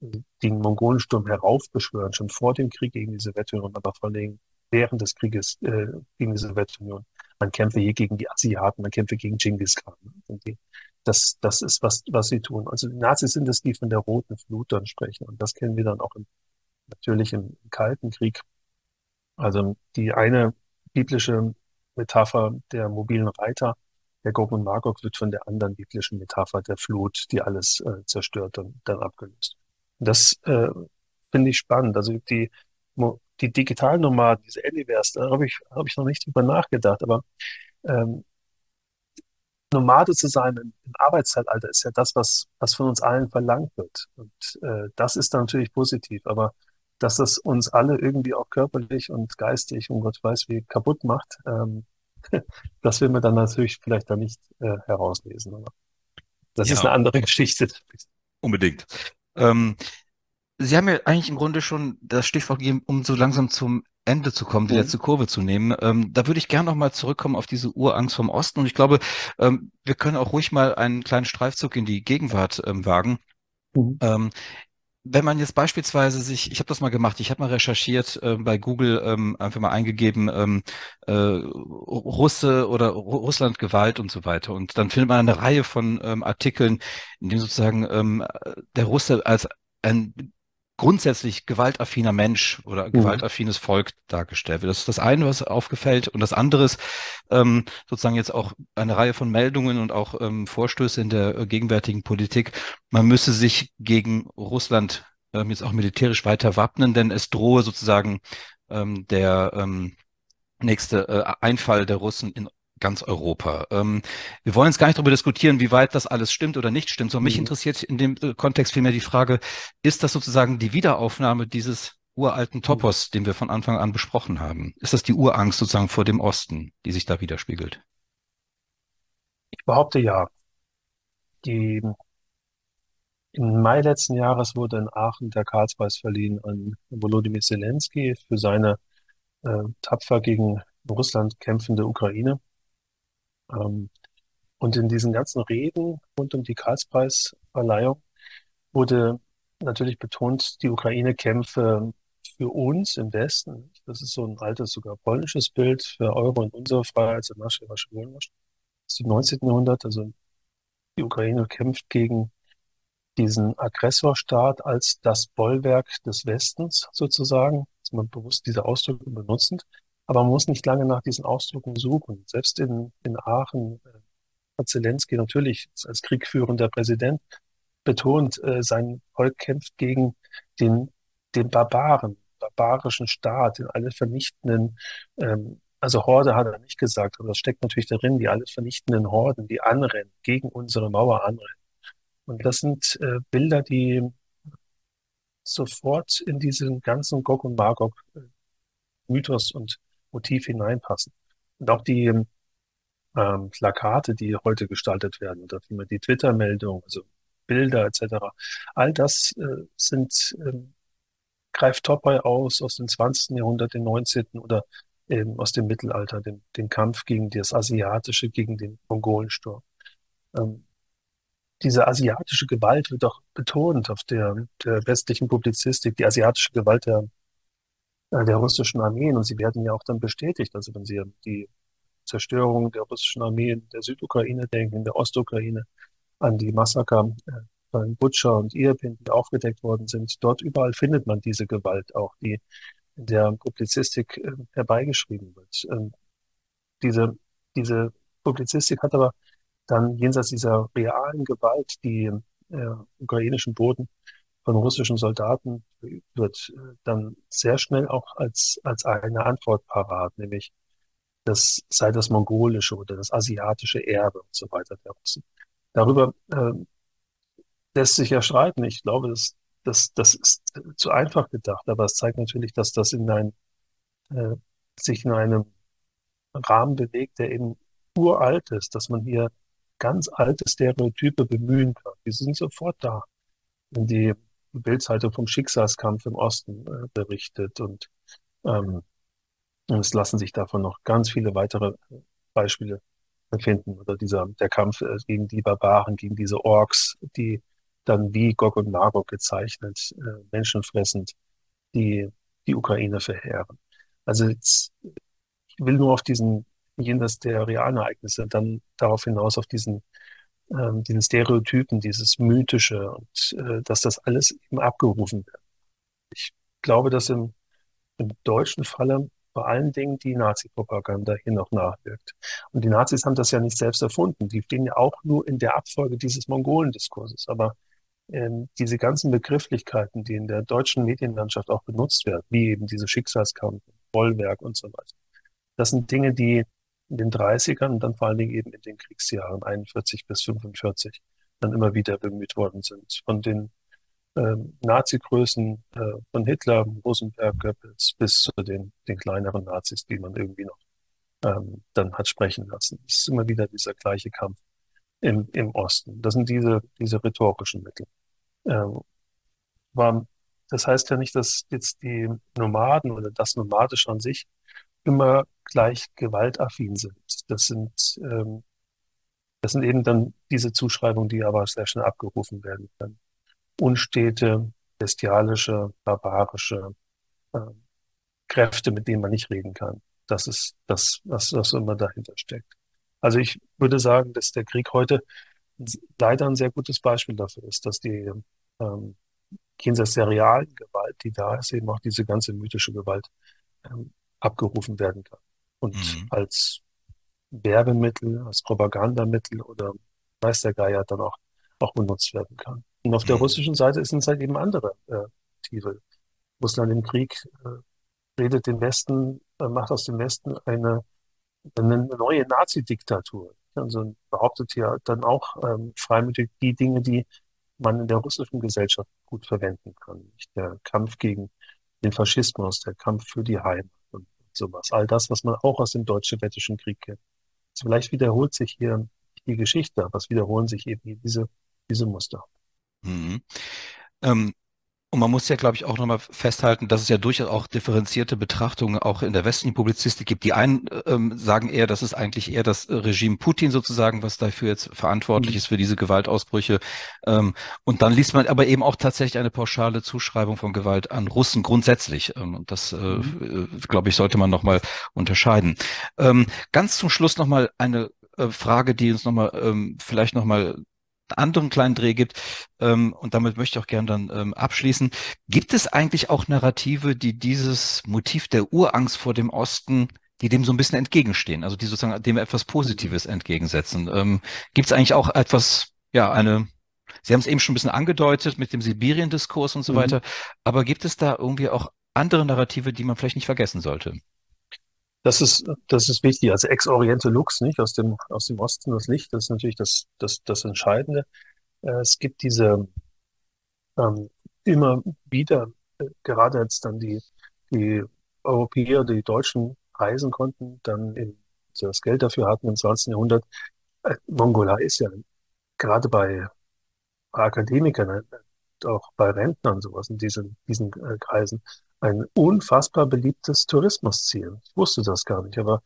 den Mongolensturm heraufbeschwören, schon vor dem Krieg gegen die Sowjetunion, aber vor allem während des Krieges gegen die Sowjetunion. Man kämpfe hier gegen die Asiaten, man kämpfe gegen Genghis Khan. Und das ist, was sie tun. Also die Nazis sind es, die von der roten Flut dann sprechen. Und das kennen wir dann auch natürlich im Kalten Krieg. Also die eine biblische Metapher der mobilen Reiter, der Gog und Magog, wird von der anderen biblischen Metapher der Flut, die alles zerstört, dann abgelöst. Und das finde ich spannend. Also die Digitalnomaden, diese Anywares, da habe ich noch nicht drüber nachgedacht, aber ähm, Nomade zu sein im Arbeitszeitalter ist ja das, was von uns allen verlangt wird. Und das ist dann natürlich positiv, aber dass das uns alle irgendwie auch körperlich und geistig und Gott weiß wie kaputt macht, das will man dann natürlich vielleicht da nicht herauslesen. Aber das ist Ja, eine andere Geschichte. unbedingt. Ähm, Sie haben ja eigentlich im Grunde schon das Stichwort gegeben, um so langsam zum Ende zu kommen, die Mhm. letzte Kurve zu nehmen. Da würde ich gerne noch mal zurückkommen auf diese Urangst vom Osten. Und ich glaube, wir können auch ruhig mal einen kleinen Streifzug in die Gegenwart wagen. Mhm. Ähm, Wenn man jetzt beispielsweise ich habe das mal gemacht, ich habe mal recherchiert bei Google, einfach mal eingegeben, Russe oder Russland Gewalt und so weiter. Und dann findet man eine Reihe von Artikeln, in denen sozusagen der Russe als ein grundsätzlich gewaltaffiner Mensch oder Mhm. gewaltaffines Volk dargestellt wird. Das ist das eine, was aufgefällt. Und das andere ist sozusagen jetzt auch eine Reihe von Meldungen und auch Vorstöße in der gegenwärtigen Politik. Man müsse sich gegen Russland jetzt auch militärisch weiter wappnen, denn es drohe sozusagen der nächste Einfall der Russen in ganz Europa. Wir wollen jetzt gar nicht darüber diskutieren, wie weit das alles stimmt oder nicht stimmt, sondern mich Mhm. interessiert in dem Kontext vielmehr die Frage, ist das sozusagen die Wiederaufnahme dieses uralten Mhm. Topos, den wir von Anfang an besprochen haben? Ist das die Urangst sozusagen vor dem Osten, die sich da widerspiegelt? Ich behaupte ja. Die, Im Mai letzten Jahres wurde in Aachen der Karlspreis verliehen an Volodymyr Zelensky für seine tapfer gegen Russland kämpfende Ukraine. Ähm, und in diesen ganzen Reden rund um die Karlspreisverleihung wurde natürlich betont, die Ukraine kämpfe für uns im Westen. Das ist so ein altes, sogar polnisches Bild für eure und unsere Freiheit, so nasche, wasche, Wohlmarsch aus dem 19. Jahrhundert. Also die Ukraine kämpft gegen diesen Aggressorstaat als das Bollwerk des Westens sozusagen. Dass man bewusst diese Ausdrücke benutzen. Aber man muss nicht lange nach diesen Ausdrücken suchen. Selbst in Aachen hat Zelensky natürlich als kriegführender Präsident betont, sein Volk kämpft gegen den, den barbarischen Staat, den alle vernichtenden, also Horde hat er nicht gesagt, aber das steckt natürlich darin, die alles vernichtenden Horden, die anrennen, gegen unsere Mauer anrennen. Und das sind Bilder, die sofort in diesen ganzen Gog und Magog-Mythos und Motiv hineinpassen. Und auch die Plakate, die heute gestaltet werden, oder vielmehr die Twitter-Meldungen, also Bilder etc. All das greift Topoi aus dem 20. Jahrhundert, dem 19. oder aus dem Mittelalter, dem Kampf gegen das Asiatische, gegen den Mongolensturm. Ähm, Diese asiatische Gewalt wird auch betont auf der westlichen Publizistik, die asiatische Gewalt der russischen Armeen. Und sie werden ja auch dann bestätigt. Also wenn Sie an die Zerstörung der russischen Armee in der Südukraine denken, in der Ostukraine, an die Massaker von Butscha und Irpin, die aufgedeckt worden sind, dort überall findet man diese Gewalt auch, die in der Publizistik herbeigeschrieben wird. Diese, diese Publizistik hat aber dann jenseits dieser realen Gewalt, die ukrainischen Boden von russischen Soldaten verübt wird, dann sehr schnell auch als eine Antwort parat, nämlich das sei das mongolische oder das asiatische Erbe und so weiter der Russen. Darüber lässt sich ja streiten. Ich glaube, das ist zu einfach gedacht, aber es zeigt natürlich, dass das äh, sich in einem Rahmen bewegt, der eben uralt ist, dass man hier ganz alte Stereotype bemühen kann. Die sind sofort da, wenn die Bild-Zeitung vom Schicksalskampf im Osten berichtet ähm, und es lassen sich davon noch ganz viele weitere Beispiele finden. Oder der Kampf gegen die Barbaren, gegen diese Orks, die dann wie Gog und Magog gezeichnet, menschenfressend die, die Ukraine verheeren. Also jetzt, ich will nur auf jenseits der realen Ereignisse, dann darauf hinaus auf diesen Stereotypen, dieses Mythische und dass das alles eben abgerufen wird. Ich glaube, dass im deutschen Falle vor allen Dingen die Nazi-Propaganda hier noch nachwirkt. Und die Nazis haben das ja nicht selbst erfunden. Die stehen ja auch nur in der Abfolge dieses Mongolen-Diskurses. Aber diese ganzen Begrifflichkeiten, die in der deutschen Medienlandschaft auch benutzt werden, wie eben diese Schicksalskampf, Bollwerk und so weiter, das sind Dinge, die in den Dreißigern und dann vor allen Dingen eben in den Kriegsjahren 41 bis 45 dann immer wieder bemüht worden sind. Von den Nazi-Größen von Hitler, Rosenberg, Goebbels bis zu den kleineren Nazis, die man irgendwie noch dann hat sprechen lassen. Es ist immer wieder dieser gleiche Kampf im Osten. Das sind diese rhetorischen Mittel. Ähm, war, das heißt ja nicht, dass jetzt die Nomaden oder das Nomadische an sich immer gleich gewaltaffin sind. Das sind eben dann diese Zuschreibungen, die aber sehr schnell abgerufen werden können. Unstete, bestialische, barbarische äh, Kräfte, mit denen man nicht reden kann. Das ist das, was immer dahinter steckt. Also ich würde sagen, dass der Krieg heute leider ein sehr gutes Beispiel dafür ist, dass die ähm, jenseits der realen Gewalt, die da ist, eben auch diese ganze mythische Gewalt ähm, abgerufen werden kann. Und Mhm. als Werbemittel, als Propagandamittel oder weiß der Geier dann auch benutzt werden kann. Und auf der Mhm. russischen Seite sind es halt eben andere Motive. Russland im Krieg redet den Westen, macht aus dem Westen eine neue Nazi-Diktatur. Also behauptet ja dann auch freimütig die Dinge, die man in der russischen Gesellschaft gut verwenden kann. Nicht der Kampf gegen den Faschismus, der Kampf für die Heimat und sowas. All das, was man auch aus dem Deutsch-Sowjetischen Krieg kennt. Also vielleicht wiederholt sich hier die Geschichte, aber es wiederholen sich eben hier diese Muster. Mhm. Ähm, Und man muss ja, glaube ich, auch nochmal festhalten, dass es ja durchaus auch differenzierte Betrachtungen auch in der westlichen Publizistik gibt. Die einen sagen eher, das ist eigentlich eher das Regime Putin sozusagen, was dafür jetzt verantwortlich Mhm. ist für diese Gewaltausbrüche. Ähm, und dann liest man aber eben auch tatsächlich eine pauschale Zuschreibung von Gewalt an Russen grundsätzlich. Und das, Mhm. glaube ich, sollte man nochmal unterscheiden. Ganz zum Schluss nochmal eine Frage, die uns nochmal vielleicht nochmal einen anderen kleinen Dreh gibt. Und damit möchte ich auch gern dann abschließen. Gibt es eigentlich auch Narrative, die dieses Motiv der Urangst vor dem Osten, die dem so ein bisschen entgegenstehen, also die sozusagen dem etwas Mhm. Positives entgegensetzen? Gibt es eigentlich auch etwas, ja, Sie haben es eben schon ein bisschen angedeutet mit dem Sibirien-Diskurs und so Mhm. weiter, aber gibt es da irgendwie auch andere Narrative, die man vielleicht nicht vergessen sollte? Das ist wichtig. Also Ex Oriente Lux, nicht? Aus dem Osten das Licht, das ist natürlich das Entscheidende. Es gibt diese ähm, immer wieder, gerade als dann die Europäer, die Deutschen reisen konnten, dann so das Geld dafür hatten im 20. Jahrhundert. Mongolei ist ja gerade bei Akademikern, auch bei Rentnern sowas in diesen Kreisen, ein unfassbar beliebtes Tourismusziel. Ich wusste das gar nicht, aber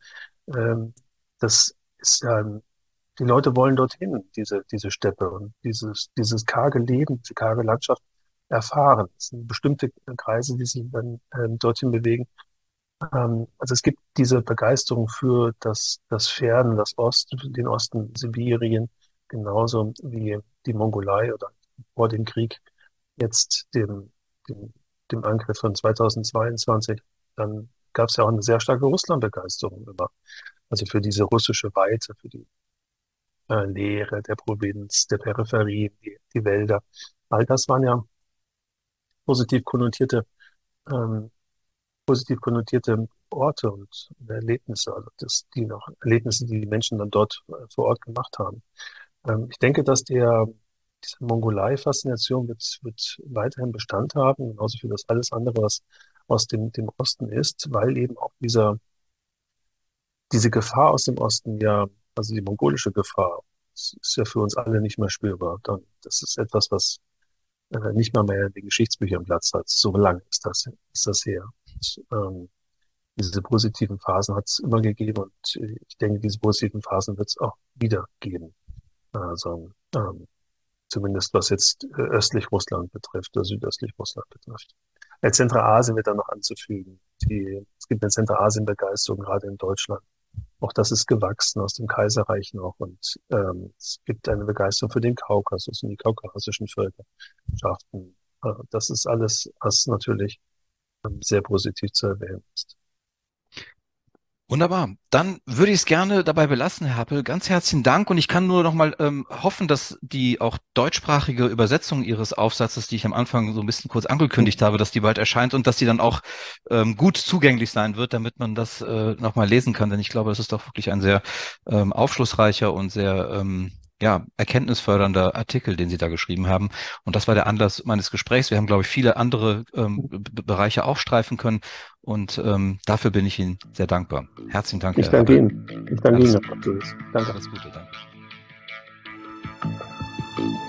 das ist ja, die Leute wollen dorthin, diese Steppe und dieses karge Leben, diese karge Landschaft erfahren. Es sind bestimmte Kreise, die sich dann dorthin bewegen. Also es gibt diese Begeisterung für das Fern, das Osten, den Osten, Sibirien, genauso wie die Mongolei oder vor dem Krieg, jetzt dem, dem Angriff von 2022. Dann gab es ja auch eine sehr starke Russland-Begeisterung immer. Also für diese russische Weite, für die Leere der Provinz, der Peripherie, die Wälder. All das waren ja positiv konnotierte ähm, positiv konnotierte Orte und Erlebnisse, also Erlebnisse, die die Menschen dann dort vor Ort gemacht haben. Ich denke, dass diese Mongolei-Faszination wird weiterhin Bestand haben, genauso wie das alles andere, was aus dem Osten ist, weil eben auch diese Gefahr aus dem Osten ja, also die mongolische Gefahr, ist ja für uns alle nicht mehr spürbar. Das ist etwas, was nicht mal mehr in den Geschichtsbüchern Platz hat. So lange ist das her. Und, diese positiven Phasen hat es immer gegeben und ich denke, diese positiven Phasen wird es auch wieder geben. Also Zumindest was jetzt östlich Russland betrifft oder südöstlich Russland betrifft. Zentralasien wird dann noch anzufügen. Es gibt eine Zentralasien-Begeisterung, gerade in Deutschland. Auch das ist gewachsen aus dem Kaiserreich noch. Und es gibt eine Begeisterung für den Kaukasus und die kaukasischen Völkerschaften. Das ist alles, was natürlich sehr positiv zu erwähnen ist. Wunderbar. Dann würde ich es gerne dabei belassen, Herr Happel. Ganz herzlichen Dank und ich kann nur noch mal hoffen, dass die auch deutschsprachige Übersetzung Ihres Aufsatzes, die ich am Anfang so ein bisschen kurz angekündigt habe, dass die bald erscheint und dass die dann auch gut zugänglich sein wird, damit man das noch mal lesen kann. Denn ich glaube, das ist doch wirklich ein sehr aufschlussreicher und sehr ja, erkenntnisfördernder Artikel, den Sie da geschrieben haben. Und das war der Anlass meines Gesprächs. Wir haben, glaube ich, viele andere Bereiche auch streifen können. Und dafür bin ich Ihnen sehr dankbar. Herzlichen Dank, Ich Herr danke Happel. Ihnen. Ich danke Ihnen, Alles, Herr Matthäus. Danke. alles Gute, danke.